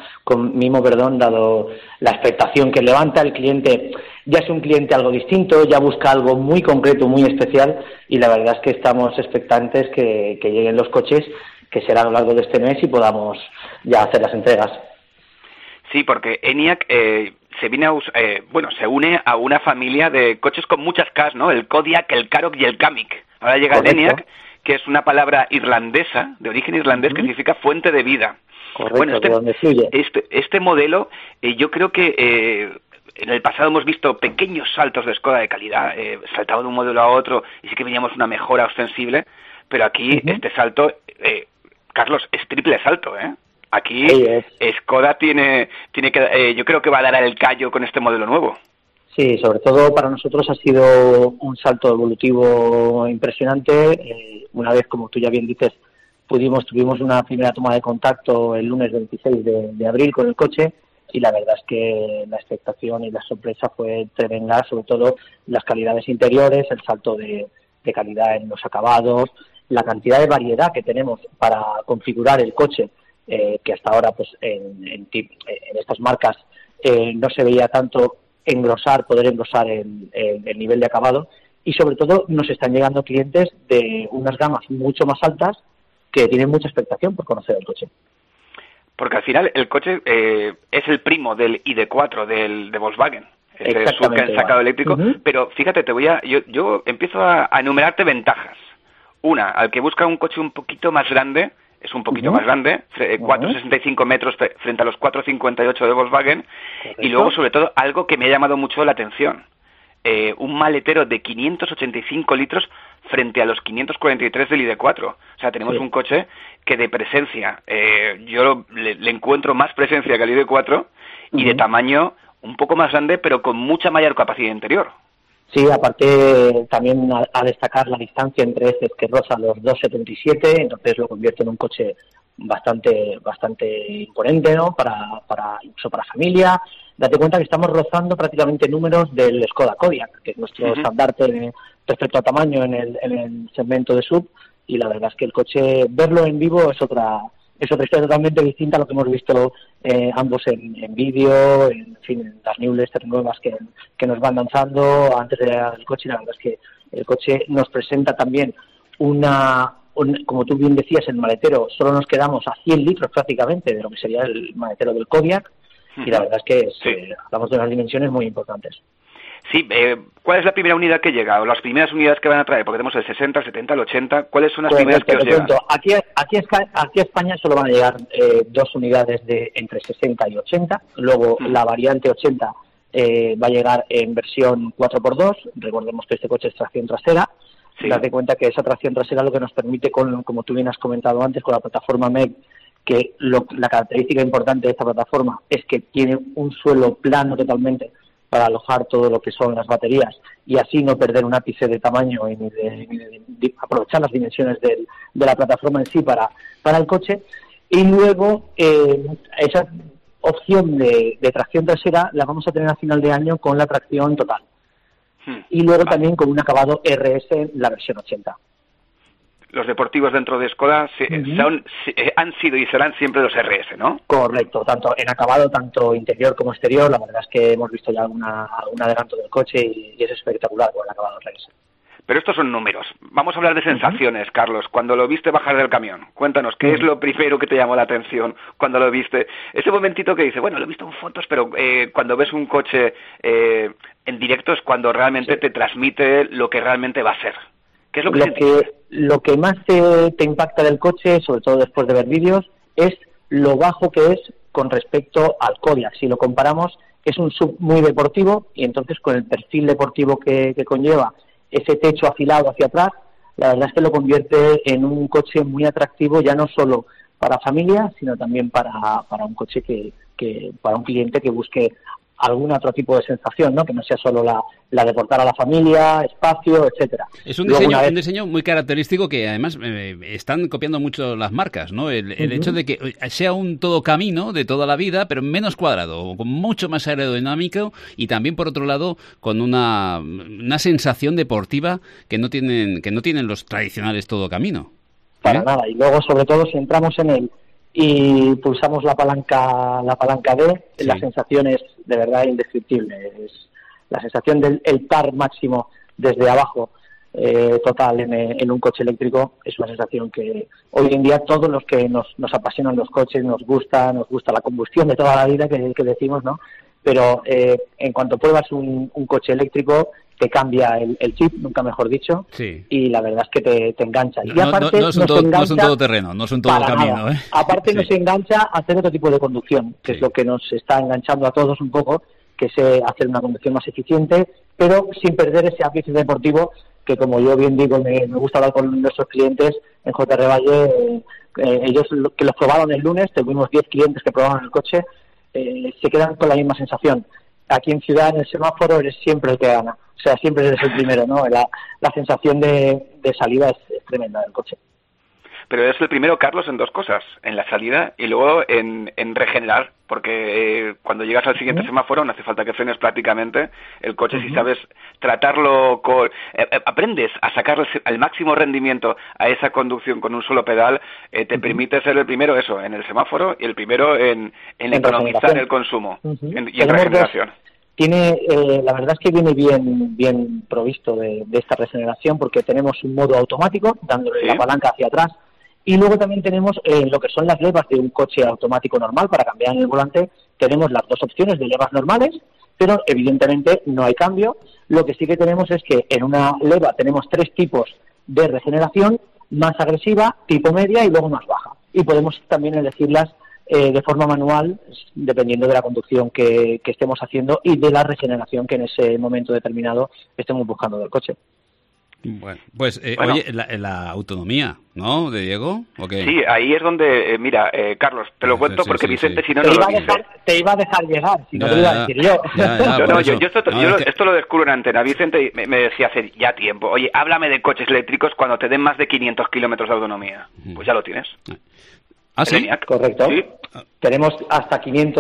dado la expectación que levanta el cliente. Ya es un cliente algo distinto, ya busca algo muy concreto, muy especial, y la verdad es que estamos expectantes que lleguen los coches, que será a lo largo de este mes, y podamos ya hacer las entregas. Sí, porque ENIAC se une a una familia de coches con muchas Ks, ¿no? El Kodiaq, el Karoq y el Kamiq. Ahora llega el ENIAC, que es una palabra irlandesa, de origen irlandés, que significa fuente de vida. Correcto, bueno, de donde fluye. Este modelo, yo creo que en el pasado hemos visto pequeños saltos de Skoda de calidad, saltaba de un modelo a otro y sí que veíamos una mejora ostensible, pero aquí este salto, Carlos, es triple salto, ¿eh? Aquí Skoda tiene que, yo creo que va a dar el callo con este modelo nuevo. Sí, sobre todo para nosotros ha sido un salto evolutivo impresionante. Una vez, como tú ya bien dices, tuvimos una primera toma de contacto el lunes 26 de abril con el coche, y la verdad es que la expectación y la sorpresa fue tremenda, sobre todo las calidades interiores, el salto de calidad en los acabados, la cantidad de variedad que tenemos para configurar el coche, que hasta ahora pues en estas marcas no se veía tanto poder engrosar el nivel de acabado, y sobre todo nos están llegando clientes de unas gamas mucho más altas que tienen mucha expectación por conocer el coche. Porque al final el coche es el primo del ID4 de Volkswagen, ese SUV que han sacado eléctrico, pero fíjate, yo empiezo a enumerarte ventajas. Una, al que busca un coche un poquito más grande, es un poquito más grande, 4,65 metros frente a los 4,58 de Volkswagen. Correcto. Y luego, sobre todo, algo que me ha llamado mucho la atención, un maletero de 585 litros frente a los 543 del ID4. O sea, tenemos un coche que de presencia, yo le encuentro más presencia que al ID4, y de tamaño un poco más grande, pero con mucha mayor capacidad interior. Sí, aparte también a destacar la distancia entre heces, que roza los 2,77, entonces lo convierte en un coche bastante imponente, ¿no? Incluso para familia. Date cuenta que estamos rozando prácticamente números del Skoda Kodiaq, que es nuestro estandarte respecto a tamaño en el segmento de SUV, y la verdad es que el coche, verlo en vivo es otra historia totalmente distinta a lo que hemos visto ambos en vídeo, en las newsletters nuevas que nos van lanzando antes del coche. La verdad es que el coche nos presenta también como tú bien decías, el maletero, solo nos quedamos a 100 litros prácticamente de lo que sería el maletero del Kodiaq, y la verdad es que hablamos de unas dimensiones muy importantes. Sí, ¿cuál es la primera unidad que llega? O las primeras unidades que van a traer, porque tenemos el 60, el 70, el 80. ¿Cuáles son las primeras que os llegan? Aquí a España solo van a llegar 2 unidades de entre 60 y 80. Luego la variante 80 va a llegar en versión 4x2. Recordemos que este coche es tracción trasera. Date cuenta que esa tracción trasera lo que nos permite, como tú bien has comentado antes, con la plataforma MEG, que la característica importante de esta plataforma es que tiene un suelo plano totalmente para alojar todo lo que son las baterías, y así no perder un ápice de tamaño y de aprovechar las dimensiones de la plataforma en sí para el coche. Y luego esa opción de tracción trasera la vamos a tener a final de año con la tracción total. Y luego también con un acabado RS en la versión 80. Los deportivos dentro de Skoda han sido y serán siempre los RS, ¿no? Correcto, tanto en acabado, tanto interior como exterior. La verdad es que hemos visto ya algún adelanto del coche y es espectacular con el acabado RS. Pero estos son números. Vamos a hablar de sensaciones, Carlos. Cuando lo viste bajar del camión, cuéntanos, ¿qué es lo primero que te llamó la atención cuando lo viste? Ese momentito que dices, bueno, lo he visto en fotos, pero cuando ves un coche en directo es cuando realmente te transmite lo que realmente va a ser. ¿Qué es lo que más te impacta del coche, sobre todo después de ver vídeos, es lo bajo que es con respecto al Kodiaq. Si lo comparamos, es un SUV muy deportivo, y entonces con el perfil deportivo que conlleva ese techo afilado hacia atrás, la verdad es que lo convierte en un coche muy atractivo, ya no solo para familia, sino también para un coche que para un cliente que busque algún otro tipo de sensación, ¿no? Que no sea solo la de portar a la familia, espacio, etcétera. Es un diseño muy característico que además están copiando mucho las marcas, ¿no? El hecho de que sea un todo camino de toda la vida, pero menos cuadrado, con mucho más aerodinámico, y también por otro lado con una sensación deportiva que no tienen los tradicionales todo camino. Para nada. Y luego, sobre todo, si entramos en él y pulsamos la palanca D, la sensación es de verdad indescriptible. Es la sensación del par máximo desde abajo total en un coche eléctrico. Es una sensación que hoy en día todos los que nos apasionan los coches, nos gusta la combustión de toda la vida que decimos, ¿no? Pero en cuanto pruebas un coche eléctrico, te cambia el chip, nunca mejor dicho, sí. Y la verdad es que te engancha. No, y aparte no es un todoterreno, no es un todo camino. Aparte sí. Nos engancha a hacer otro tipo de conducción, que es lo que nos está enganchando a todos un poco, que es hacer una conducción más eficiente, pero sin perder ese ápice deportivo que, como yo bien digo, me gusta hablar con nuestros clientes en JR Valle. Ellos que los probaron el lunes, tuvimos 10 clientes que probaron el coche, se quedan con la misma sensación. Aquí en Ciudad, en el semáforo, eres siempre el que gana. O sea, siempre eres el primero, ¿no? La sensación de salida es tremenda del coche. Pero es el primero, Carlos, en dos cosas, en la salida y luego en regenerar, porque cuando llegas al siguiente semáforo no hace falta que frenes prácticamente el coche. Si sabes tratarlo, aprendes a sacar al máximo rendimiento a esa conducción con un solo pedal, te permite ser el primero en el semáforo y el primero en economizar el consumo y en regeneración. La verdad es que viene bien provisto de esta regeneración, porque tenemos un modo automático dándole la palanca hacia atrás. Y luego también tenemos lo que son las levas de un coche automático normal para cambiar en el volante. Tenemos las dos opciones de levas normales, pero evidentemente no hay cambio. Lo que sí que tenemos es que en una leva tenemos 3 tipos de regeneración: más agresiva, tipo media y luego más baja. Y podemos también elegirlas de forma manual, dependiendo de la conducción que estemos haciendo y de la regeneración que en ese momento determinado estemos buscando del coche. Bueno, pues, oye, la autonomía, ¿no?, de Diego, ¿o qué? Sí, ahí es donde, mira, Carlos, te lo cuento porque Vicente, si no lo dice. Te iba a dejar llegar, si no te lo iba a decir yo. Yo esto lo descubro en Antena. Vicente me decía hace ya tiempo, oye, háblame de coches eléctricos cuando te den más de 500 kilómetros de autonomía. Pues ya lo tienes. ¿Ah, sí? Correcto. ¿Sí? Tenemos hasta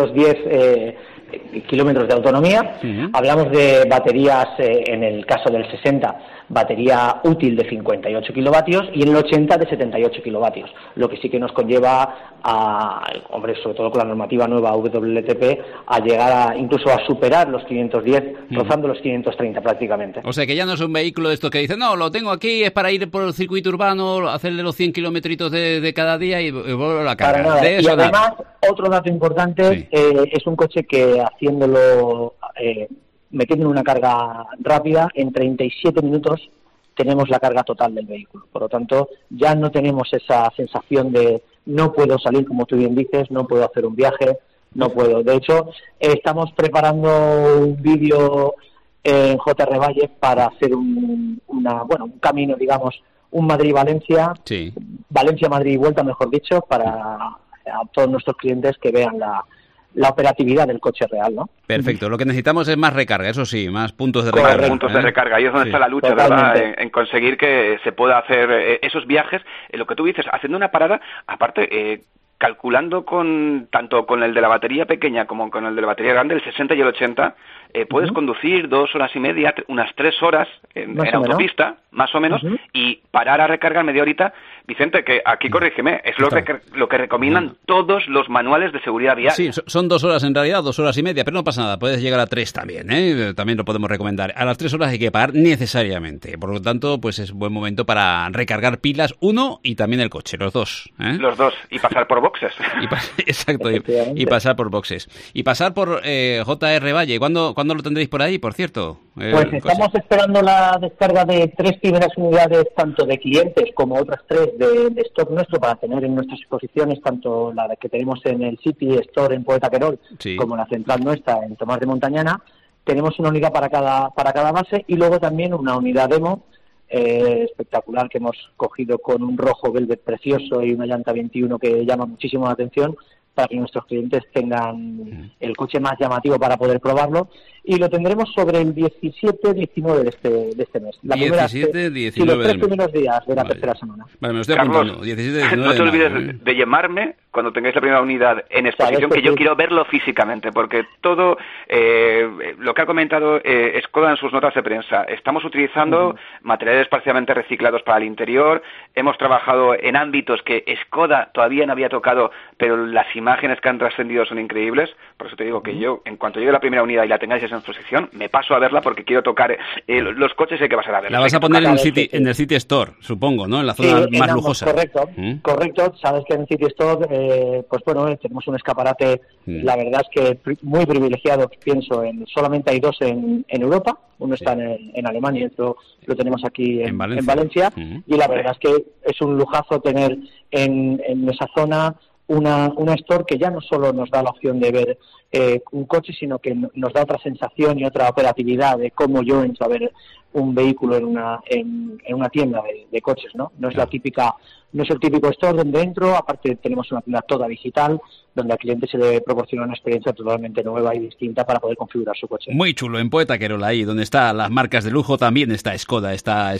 510 kilómetros de autonomía. Hablamos de baterías, en el caso del 60, batería útil de 58 kilovatios y en el 80 de 78 kilovatios. Lo que sí que nos conlleva sobre todo con la normativa nueva WLTP, a llegar incluso a superar los 510, rozando los 530 prácticamente. O sea que ya no es un vehículo de estos que dicen, no, lo tengo aquí, es para ir por el circuito urbano, hacerle los 100 kilometritos de cada día y volver a la carga. Para nada. Y además, otro dato importante, es un coche que haciéndolo, metiendo una carga rápida, en 37 minutos tenemos la carga total del vehículo. Por lo tanto, ya no tenemos esa sensación de no puedo salir, como tú bien dices, no puedo hacer un viaje, no puedo. De hecho, estamos preparando un vídeo en JR Valle para hacer un camino, digamos, un Madrid-Valencia, Valencia-Madrid y vuelta, mejor dicho, para a todos nuestros clientes que vean la operatividad del coche real, ¿no? Perfecto. Lo que necesitamos es más recarga, eso sí, más puntos de recarga. Puntos de recarga. Ahí es donde está la lucha, ¿verdad? En conseguir que se pueda hacer esos viajes. Lo que tú dices, haciendo una parada, aparte, calculando tanto con el de la batería pequeña como con el de la batería grande, el 60 y el 80, puedes conducir 2 horas y media, unas 3 horas en autopista, más o menos, y parar a recargar media horita. Vicente, que aquí corrígeme, es lo que recomiendan todos los manuales de seguridad vial. Sí, son 2 horas en realidad, 2 horas y media, pero no pasa nada, puedes llegar a 3 también, ¿eh? También lo podemos recomendar. A las 3 horas hay que parar necesariamente, por lo tanto, pues es buen momento para recargar pilas, uno y también el coche, los dos. Los dos, y pasar por boxes. Exacto, y pasar por boxes. Y pasar por JR Valle, ¿cuándo lo tendréis por ahí, por cierto? Pues estamos esperando la descarga de 3 primeras unidades, tanto de clientes como otras 3 de stock nuestro, para tener en nuestras exposiciones, tanto la que tenemos en el City Store en Poeta Querol, como la central nuestra en Tomás de Montañana. Tenemos una unidad para cada base y luego también una unidad demo espectacular que hemos cogido con un rojo velvet precioso y una llanta 21 que llama muchísimo la atención, para que nuestros clientes tengan el coche más llamativo para poder probarlo, y lo tendremos sobre el 17-19 de este mes. La 17-19 los 3 primeros días de la tercera semana. Vale, me lo estoy apuntando. 17-19 no te olvides de llamarme cuando tengáis la primera unidad en exposición, que yo quiero verlo físicamente, porque todo lo que ha comentado Skoda en sus notas de prensa, estamos utilizando materiales parcialmente reciclados para el interior, hemos trabajado en ámbitos que Skoda todavía no había tocado, pero las imágenes que han trascendido son increíbles. Por eso te digo que yo, en cuanto llegue la primera unidad y la tengáis en exposición, me paso a verla porque quiero tocar los coches, sé que vas a verla. La vas a poner en el City Store, supongo, ¿no? En la zona más lujosa. Correcto. Sabes que en City Store, pues bueno, tenemos un escaparate, la verdad es que muy privilegiado, pienso, solamente hay 2 en Europa. Uno está en Alemania y otro lo tenemos aquí en Valencia. Y la verdad es que es un lujazo tener en esa zona una store que ya no solo nos da la opción de ver un coche, sino que nos da otra sensación y otra operatividad de cómo yo entro a ver un vehículo en una tienda de coches, ¿no? No es la típica, no es el típico store donde entro. Aparte tenemos una tienda toda digital donde al cliente se le proporciona una experiencia totalmente nueva y distinta para poder configurar su coche. Muy chulo, en Poeta Querol, ahí donde están las marcas de lujo, también está Skoda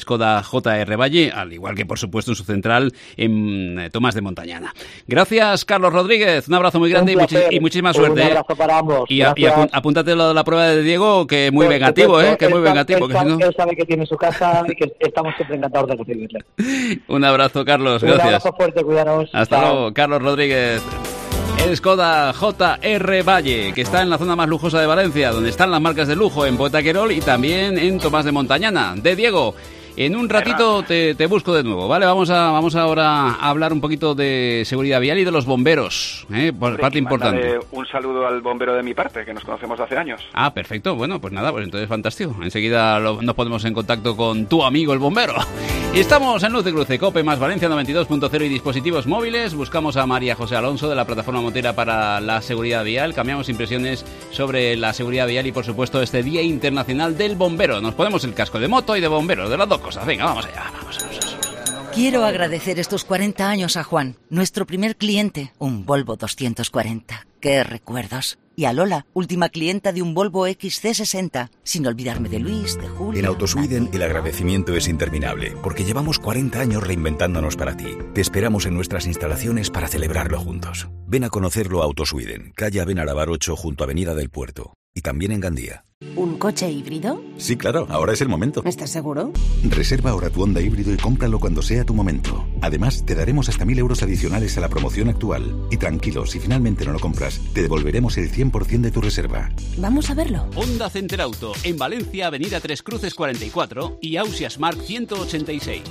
JR Valle, al igual que por supuesto en su central en Tomás de Montañana. Gracias, Carlos Rodríguez, un abrazo muy grande y muchísima suerte. Un abrazo para ambos. Y apúntate lo de la prueba de Diego, que es muy vengativo, que es muy vengativo. Él sabe que tiene su casa y que estamos siempre encantados de recibirle. Un abrazo, Carlos, gracias. Un abrazo fuerte, cuidaros. Hasta luego, Carlos Rodríguez. El Skoda JR Valle, que está en la zona más lujosa de Valencia, donde están las marcas de lujo, en Poeta Querol y también en Tomás de Montañana. De Diego, en un ratito te busco de nuevo, ¿vale? Vamos ahora a hablar un poquito de seguridad vial y de los bomberos, por parte importante. Un saludo al bombero de mi parte, que nos conocemos de hace años. Ah, perfecto. Bueno, pues nada, pues entonces fantástico. Enseguida nos ponemos en contacto con tu amigo el bombero. Y estamos en Luz de Cruce, COPE más Valencia 92.0 y dispositivos móviles. Buscamos a María José Alonso de la Plataforma Motera para la Seguridad Vial. Cambiamos impresiones sobre la seguridad vial y, por supuesto, este Día Internacional del Bombero. Nos ponemos el casco de moto y de bombero, de las dos cosas. Venga, vamos allá, vamos. Quiero agradecer estos 40 años a Juan, nuestro primer cliente, un Volvo 240. ¡Qué recuerdos! Y a Lola, última clienta de un Volvo XC60, sin olvidarme de Luis, de Julio... En Autosweden el agradecimiento es interminable, porque llevamos 40 años reinventándonos para ti. Te esperamos en nuestras instalaciones para celebrarlo juntos. Ven a conocerlo a Autosweden, calle Benarabar 8 junto a Avenida del Puerto. Y también en Gandía. ¿Un coche híbrido? Sí, claro, ahora es el momento. ¿Estás seguro? Reserva ahora tu Honda híbrido y cómpralo cuando sea tu momento. Además, te daremos hasta 1.000 euros adicionales a la promoción actual. Y tranquilo, si finalmente no lo compras, te devolveremos el 100% de tu reserva. Vamos a verlo. Honda Center Auto, en Valencia, Avenida Tres Cruces 44 y Ausias Mark 186.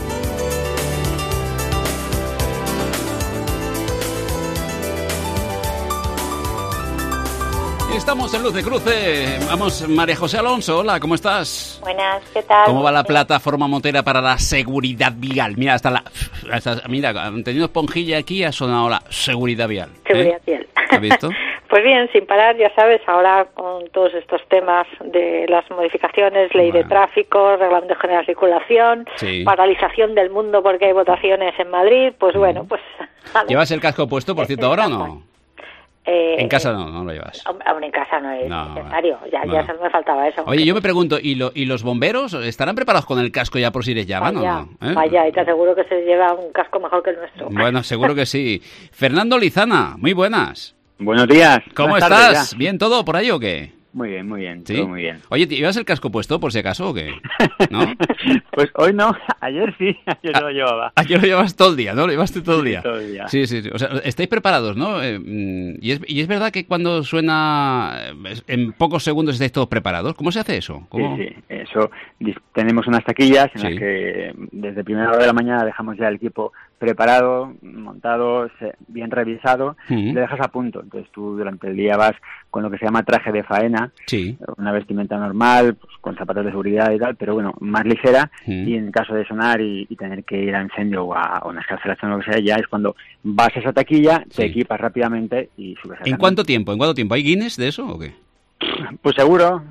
Estamos en Luz de Cruce. Vamos, María José Alonso, hola, ¿cómo estás? Buenas, ¿qué tal? ¿Cómo va la plataforma motera para la seguridad vial? Mira, mira, teniendo esponjilla aquí ha sonado la seguridad vial. Seguridad vial. ¿Has visto? Pues bien, sin parar, ya sabes, ahora con todos estos temas de las modificaciones, ley de tráfico, reglamento general de circulación, paralización del mundo porque hay votaciones en Madrid, pues bueno, pues... ¿Llevas el casco puesto, por cierto, ahora o no? En casa no lo llevas. Aún en casa no es necesario, ya me faltaba eso. Oye, yo me pregunto, ¿y los bomberos estarán preparados con el casco ya por si les llaman o no? Vaya, y te aseguro que se lleva un casco mejor que el nuestro. Bueno, seguro que sí. Fernando Lizana, muy buenas. Buenos días. ¿Cómo estás? ¿Bien todo por ahí o qué? Muy bien, ¿sí? Todo muy bien. Oye, ¿llevas el casco puesto por si acaso o qué? ¿No? Pues hoy no, ayer sí, ayer lo llevaba. Ayer lo llevas todo el día, ¿no? Lo llevaste todo el día. Todo el día. Sí. O sea, estáis preparados, ¿no? Y es verdad que cuando suena, en pocos segundos estáis todos preparados. ¿Cómo se hace eso? ¿Cómo? Sí, eso. Tenemos unas taquillas en las que desde primera hora de la mañana dejamos ya el equipo preparado, montado, bien revisado, y lo dejas a punto. Entonces tú durante el día vas con lo que se llama traje de faena, una vestimenta normal, pues, con zapatos de seguridad y tal, pero bueno, más ligera, y en caso de sonar y tener que ir a incendio o a una excarcelación o lo que sea, ya es cuando vas a esa taquilla, te equipas rápidamente y subes a ¿En cuánto tiempo? ¿Hay Guinness de eso o qué? Pues seguro.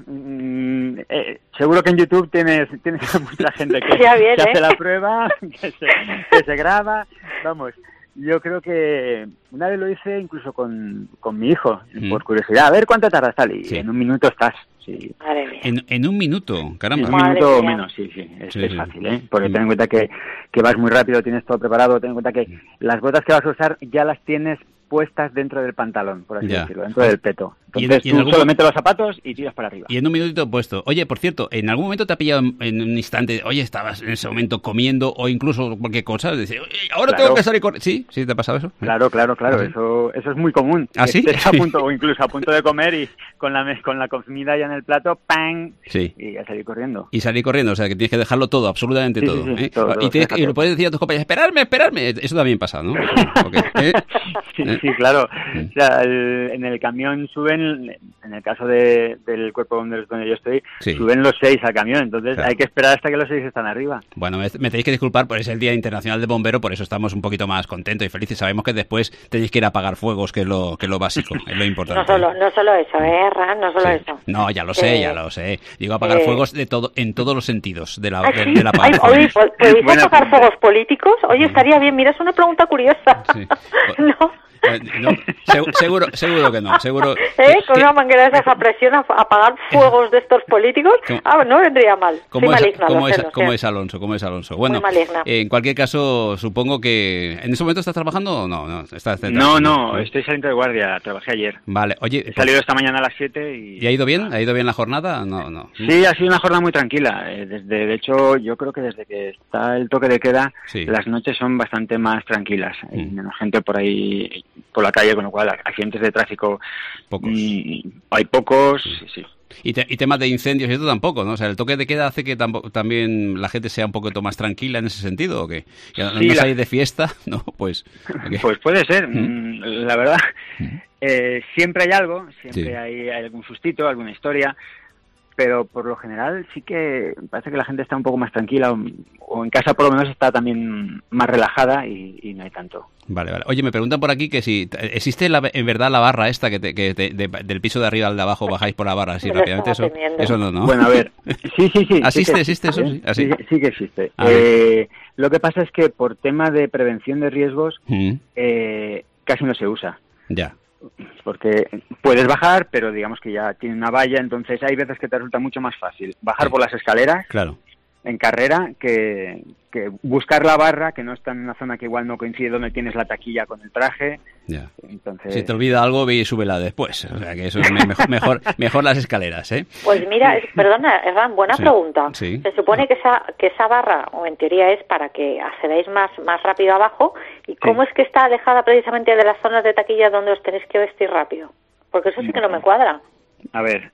Seguro que en YouTube tienes mucha gente que hace la prueba, que se graba. Vamos, yo creo que una vez lo hice incluso con mi hijo, por curiosidad, a ver cuánto tardas tal, y en un minuto estás. Sí. En un minuto, caramba. Un minuto o menos, sí. Es fácil, ¿eh? Porque ten en cuenta que vas muy rápido, tienes todo preparado, ten en cuenta que las botas que vas a usar ya las tienes puestas dentro del pantalón, por así Ya. decirlo, dentro del peto. Entonces y en tú algún solo mo- metes los zapatos y tiras para arriba. Y en un minutito puesto. Oye, por cierto, ¿en algún momento te ha pillado en un instante, oye, estabas en ese momento comiendo o incluso cualquier cosa? Dices, oye, ahora Claro. tengo que salir corriendo. ¿Sí? ¿Sí te ha pasado eso? Claro, ¿Ah, sí? eso es muy común. ¿Ah, sí? Estés a punto, o incluso a punto de comer y con la comida ya en el plato, ¡pam! Sí. Y a salir corriendo. Y salir corriendo, o sea, que tienes que dejarlo todo, absolutamente Sí, todo. sí, sí, ¿eh? todo, y, deja y lo todo. puedes decir a tus compañeros, esperarme. Eso también pasa, ¿no? Ok, ¿eh? Sí, claro. O sea, en el camión suben, en el caso del cuerpo donde yo estoy, Sí. suben los 6 al camión, entonces Claro. hay que esperar hasta que los 6 están arriba. Bueno, me tenéis que disculpar, porque es el Día Internacional de Bombero, por eso estamos un poquito más contentos y felices. Sabemos que después tenéis que ir a apagar fuegos, que es lo básico, es lo importante. No solo eso, Ran, no solo eso. No, ya lo sé. Digo, apagar fuegos de todo, en todos los sentidos de la Ay, apagar oye, fuegos. ¿podéis apagar fuegos políticos? Oye, estaría bien, mira, es una pregunta curiosa. ¿No? No, seguro que no. Seguro Con una manguera de esas a presión a apagar fuegos de estos políticos. No vendría mal. Soy maligna, lo sé. ¿Cómo es Alonso? Bueno, maligna. en cualquier caso, supongo que... ¿En ese momento estás trabajando o no? ¿Estás No, estoy saliendo de guardia, trabajé ayer. Vale, oye... He salido esta mañana a las 7 y... ¿Y ha ido bien? ¿Ha ido bien la jornada? No. Sí, ha sido una jornada muy tranquila. De hecho, yo creo que desde que está el toque de queda, las noches son bastante más tranquilas. Hay menos gente por ahí, por la calle, con lo cual accidentes de tráfico hay pocos. Sí. Y temas de incendios y esto tampoco, ¿no? O sea, el toque de queda hace que también la gente sea un poquito más tranquila en ese sentido, ¿o qué? Que no salir de fiesta, ¿no? Pues... ¿okay? Pues puede ser, la verdad. Siempre hay algo, siempre hay algún sustito, alguna historia, pero por lo general sí que parece que la gente está un poco más tranquila, o en casa por lo menos está también más relajada y no hay tanto. Vale. Oye, me preguntan por aquí que si existe en verdad la barra esta que del piso de arriba al de abajo bajáis por la barra así rápidamente. Eso no. Bueno, a ver, sí. ¿Existe eso? Sí que existe. Lo que pasa es que por tema de prevención de riesgos casi no se usa. Ya. Porque puedes bajar, pero digamos que ya tiene una valla, entonces hay veces que te resulta mucho más fácil bajar por las escaleras en carrera que buscar la barra, que no está en una zona que igual no coincide donde tienes la taquilla con el traje. Ya. Entonces... Si te olvida algo, ve y súbela después. O sea, que eso es mejor las escaleras, ¿eh? Pues mira, perdona, Hernán, buena pregunta. Sí. Se supone que esa barra, o en teoría es para que accedáis más rápido abajo. ¿Y cómo es que está alejada precisamente de las zonas de taquilla donde os tenéis que vestir rápido? Porque eso sí que no me cuadra. A ver,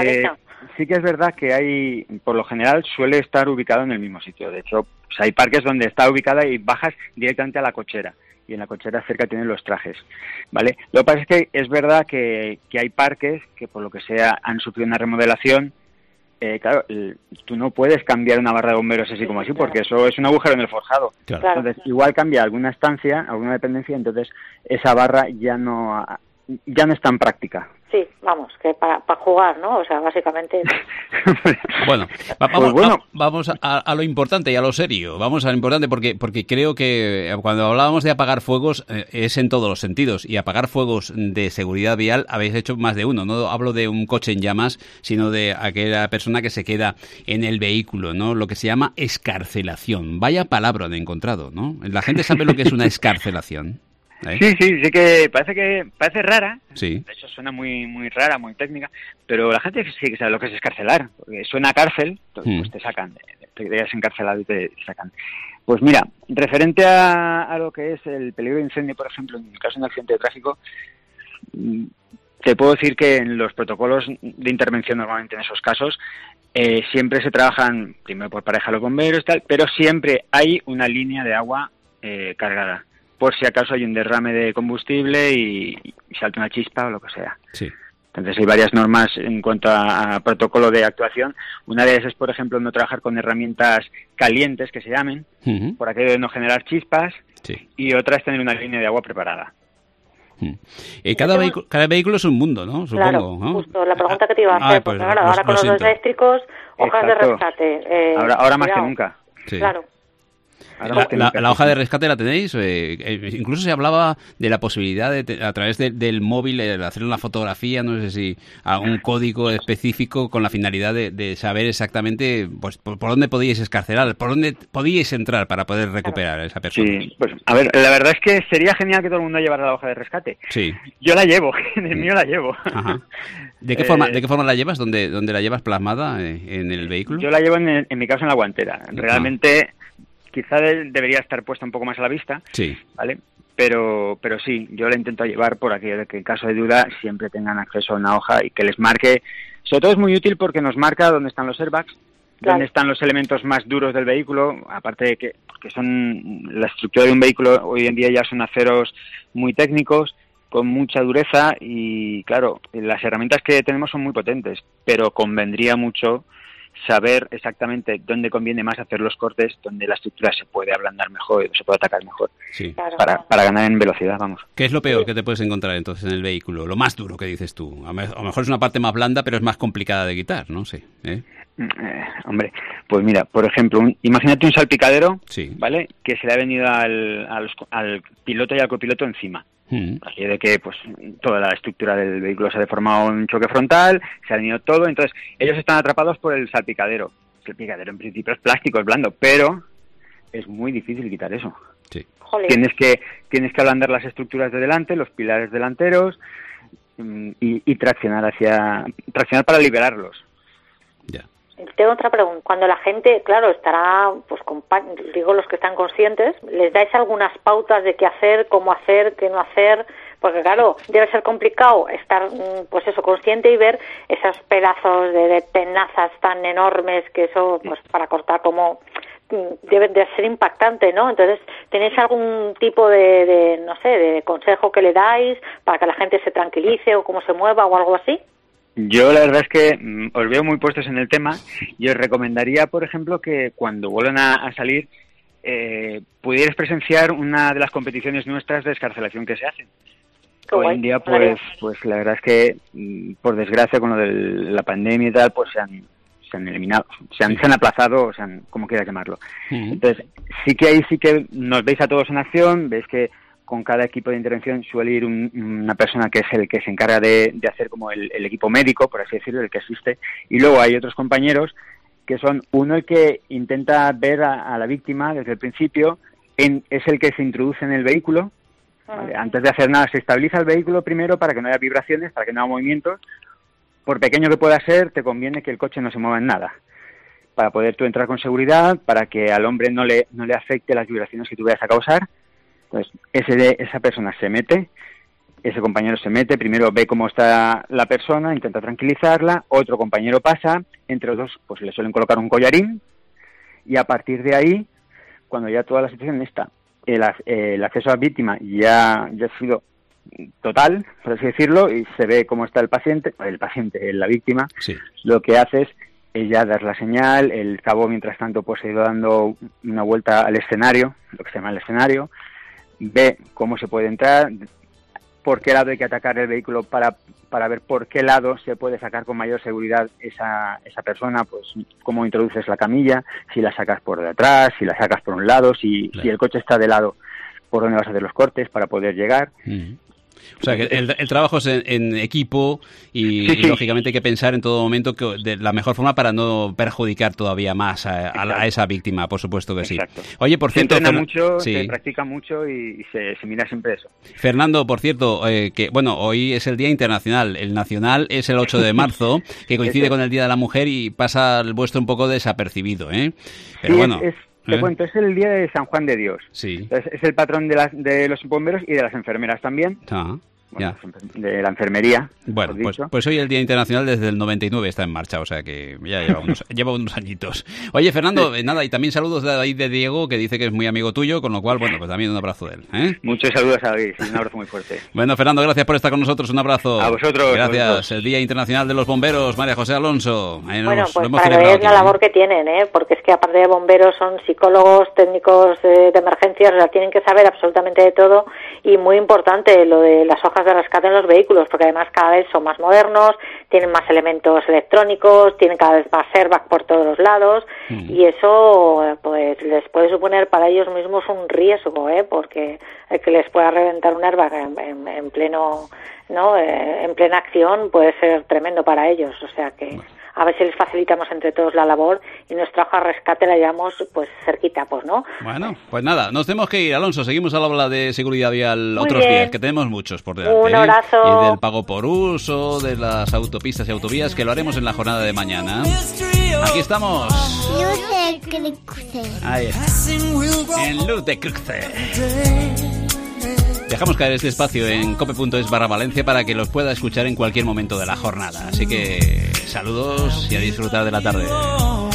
sí que es verdad que por lo general suele estar ubicado en el mismo sitio. De hecho, pues hay parques donde está ubicada y bajas directamente a la cochera. Y en la cochera cerca tienen los trajes, ¿vale? Lo que pasa es que es verdad que hay parques que por lo que sea han sufrido una remodelación. Claro, tú no puedes cambiar una barra de bomberos así como así, porque eso es un agujero en el forjado. Claro. Entonces, igual cambia alguna estancia, alguna dependencia, entonces esa barra ya no es tan práctica. Sí, vamos, que para jugar, ¿no? O sea, básicamente... Bueno, vamos a lo importante y a lo serio. Vamos a lo importante porque creo que cuando hablábamos de apagar fuegos es en todos los sentidos. Y apagar fuegos de seguridad vial habéis hecho más de uno. No hablo de un coche en llamas, sino de aquella persona que se queda en el vehículo, ¿no? Lo que se llama escarcelación. Vaya palabra de encontrado, ¿no? La gente sabe lo que es una escarcelación. Sí, que parece rara. Sí. De hecho suena muy rara, muy técnica, pero la gente sí que sabe lo que es escarcelar, porque suena a cárcel, pues te sacan, te quedas encarcelado y te sacan. Pues mira, referente a lo que es el peligro de incendio, por ejemplo, en el caso de un accidente de tráfico, te puedo decir que en los protocolos de intervención normalmente en esos casos siempre se trabajan primero por pareja los bomberos y tal, pero siempre hay una línea de agua cargada, por si acaso hay un derrame de combustible y salta una chispa o lo que sea. Sí. Entonces hay varias normas en cuanto a protocolo de actuación. Una de ellas es, por ejemplo, no trabajar con herramientas calientes, que se llamen, por aquello de no generar chispas, y otra es tener una línea de agua preparada. Cada vehículo es un mundo, ¿no? Supongo, claro, ¿no? justo la pregunta que te iba a hacer, pues, porque ahora con los eléctricos, hojas de rescate. Ahora más que nunca. Sí. Claro. La hoja de rescate la tenéis. Incluso se hablaba de la posibilidad de a través del móvil hacer una fotografía, no sé si algún código específico con la finalidad de saber exactamente pues por dónde podíais escarcelar, por dónde podíais entrar para poder recuperar a esa persona. Sí, pues a ver, la verdad es que sería genial que todo el mundo llevara la hoja de rescate. Sí. Yo la llevo, en el mío la llevo. Ajá. ¿De qué forma la llevas? ¿Dónde la llevas plasmada en el vehículo? Yo la llevo en mi caso en la guantera. Realmente quizá debería estar puesta un poco más a la vista, sí, ¿vale? Pero sí, yo la intento llevar por aquello de que en caso de duda siempre tengan acceso a una hoja y que les marque. Sobre todo es muy útil porque nos marca dónde están los airbags, dónde están los elementos más duros del vehículo, aparte de que son la estructura de un vehículo hoy en día ya son aceros muy técnicos, con mucha dureza y claro, las herramientas que tenemos son muy potentes, pero convendría mucho saber exactamente dónde conviene más hacer los cortes, donde la estructura se puede ablandar mejor y se puede atacar mejor, sí, para ganar en velocidad, vamos. ¿Qué es lo peor que te puedes encontrar entonces en el vehículo? Lo más duro que dices tú. A lo mejor es una parte más blanda, pero es más complicada de quitar, no sé. Hombre, pues mira, por ejemplo, imagínate un salpicadero, sí, ¿vale? Que se le ha venido al piloto y al copiloto encima. Así de que pues toda la estructura del vehículo se ha deformado en un choque frontal, se ha venido todo, entonces ellos están atrapados por el salpicadero. El salpicadero en principio es plástico, es blando, pero es muy difícil quitar eso. Sí. Tienes que ablandar las estructuras de delante, los pilares delanteros y traccionar para liberarlos. Tengo otra pregunta. Cuando la gente, claro, estará, pues digo los que están conscientes, ¿les dais algunas pautas de qué hacer, cómo hacer, qué no hacer? Porque claro, debe ser complicado estar, pues eso, consciente y ver esos pedazos de tenazas tan enormes que eso, pues para cortar como deben de ser impactante, ¿no? Entonces, ¿tenéis algún tipo de no sé, de consejo que le dais para que la gente se tranquilice o cómo se mueva o algo así? Yo la verdad es que os veo muy puestos en el tema y os recomendaría, por ejemplo, que cuando vuelvan a salir pudierais presenciar una de las competiciones nuestras de escarcelación que se hacen. Hoy en día, pues la verdad es que, por desgracia, con lo de la pandemia y tal, pues se han eliminado, se han aplazado, o sea, como quieras llamarlo. Entonces, sí que nos veis a todos en acción, veis que con cada equipo de intervención suele ir una persona que es el que se encarga de hacer como el equipo médico, por así decirlo, el que asiste, y luego hay otros compañeros que son uno el que intenta ver a la víctima desde el principio, es el que se introduce en el vehículo, ¿vale? Antes de hacer nada se estabiliza el vehículo primero para que no haya vibraciones, para que no haya movimientos. Por pequeño que pueda ser, te conviene que el coche no se mueva en nada, para poder tú entrar con seguridad, para que al hombre no le afecte las vibraciones que tú vayas a causar. Entonces, esa persona se mete, ese compañero se mete, primero ve cómo está la persona, intenta tranquilizarla, otro compañero pasa, entre los dos pues le suelen colocar un collarín y a partir de ahí, cuando ya toda la situación está, el acceso a la víctima ya ha sido total, por así decirlo, y se ve cómo está la víctima, sí, lo que hace es ya dar la señal, el cabo mientras tanto pues se ha ido dando una vuelta al escenario, lo que se llama el escenario, ve cómo se puede entrar, por qué lado hay que atacar el vehículo para ver por qué lado se puede sacar con mayor seguridad esa persona, pues cómo introduces la camilla, si la sacas por detrás, si la sacas por un lado, si el coche está de lado, por dónde vas a hacer los cortes para poder llegar. O sea, que el trabajo es en equipo y lógicamente hay que pensar en todo momento de la mejor forma para no perjudicar todavía más a esa víctima, por supuesto que Exacto. Sí. Oye, por cierto... Se entrena mucho, se practica mucho y se mira siempre eso. Fernando, por cierto, que bueno, hoy es el Día Internacional, el nacional es el 8 de marzo, que coincide con el Día de la Mujer y pasa el vuestro un poco desapercibido, ¿eh? Pero sí, bueno... Te cuento, es el día de San Juan de Dios. Sí. Entonces, es el patrón de los bomberos y de las enfermeras también. Ya. De la enfermería. Bueno, pues hoy el Día Internacional desde el 99 está en marcha, o sea que ya lleva unos añitos. Oye, Fernando, nada, y también saludos de ahí de Diego, que dice que es muy amigo tuyo, con lo cual, bueno, pues también un abrazo de él, ¿eh? Muchos saludos a David, un abrazo muy fuerte. Bueno, Fernando, gracias por estar con nosotros, un abrazo. A vosotros. Gracias. A vosotros. El Día Internacional de los Bomberos, María José Alonso. Bueno, pues para que veáis la labor que tienen, porque es que aparte de bomberos son psicólogos, técnicos de emergencias, o sea, tienen que saber absolutamente de todo y muy importante lo de las hojas hojas de rescate en los vehículos, porque además cada vez son más modernos, tienen más elementos electrónicos, tienen cada vez más airbag por todos los lados, y eso pues les puede suponer para ellos mismos un riesgo, porque el que les pueda reventar un airbag en pleno, ¿no? En plena acción puede ser tremendo para ellos, o sea que a ver si les facilitamos entre todos la labor y nuestra hoja de rescate la llevamos pues cerquita, pues, ¿no? Bueno, pues nada, nos tenemos que ir, Alonso, seguimos al habla de seguridad vial otros días, que tenemos muchos por delante. Un abrazo. Y del pago por uso, de las autopistas y autovías, que lo haremos en la jornada de mañana. Aquí estamos. Luz de Cruce. Ahí está. En Luz de Cruce. Dejamos caer este espacio en cope.es/Valencia para que los pueda escuchar en cualquier momento de la jornada. Así que saludos y a disfrutar de la tarde.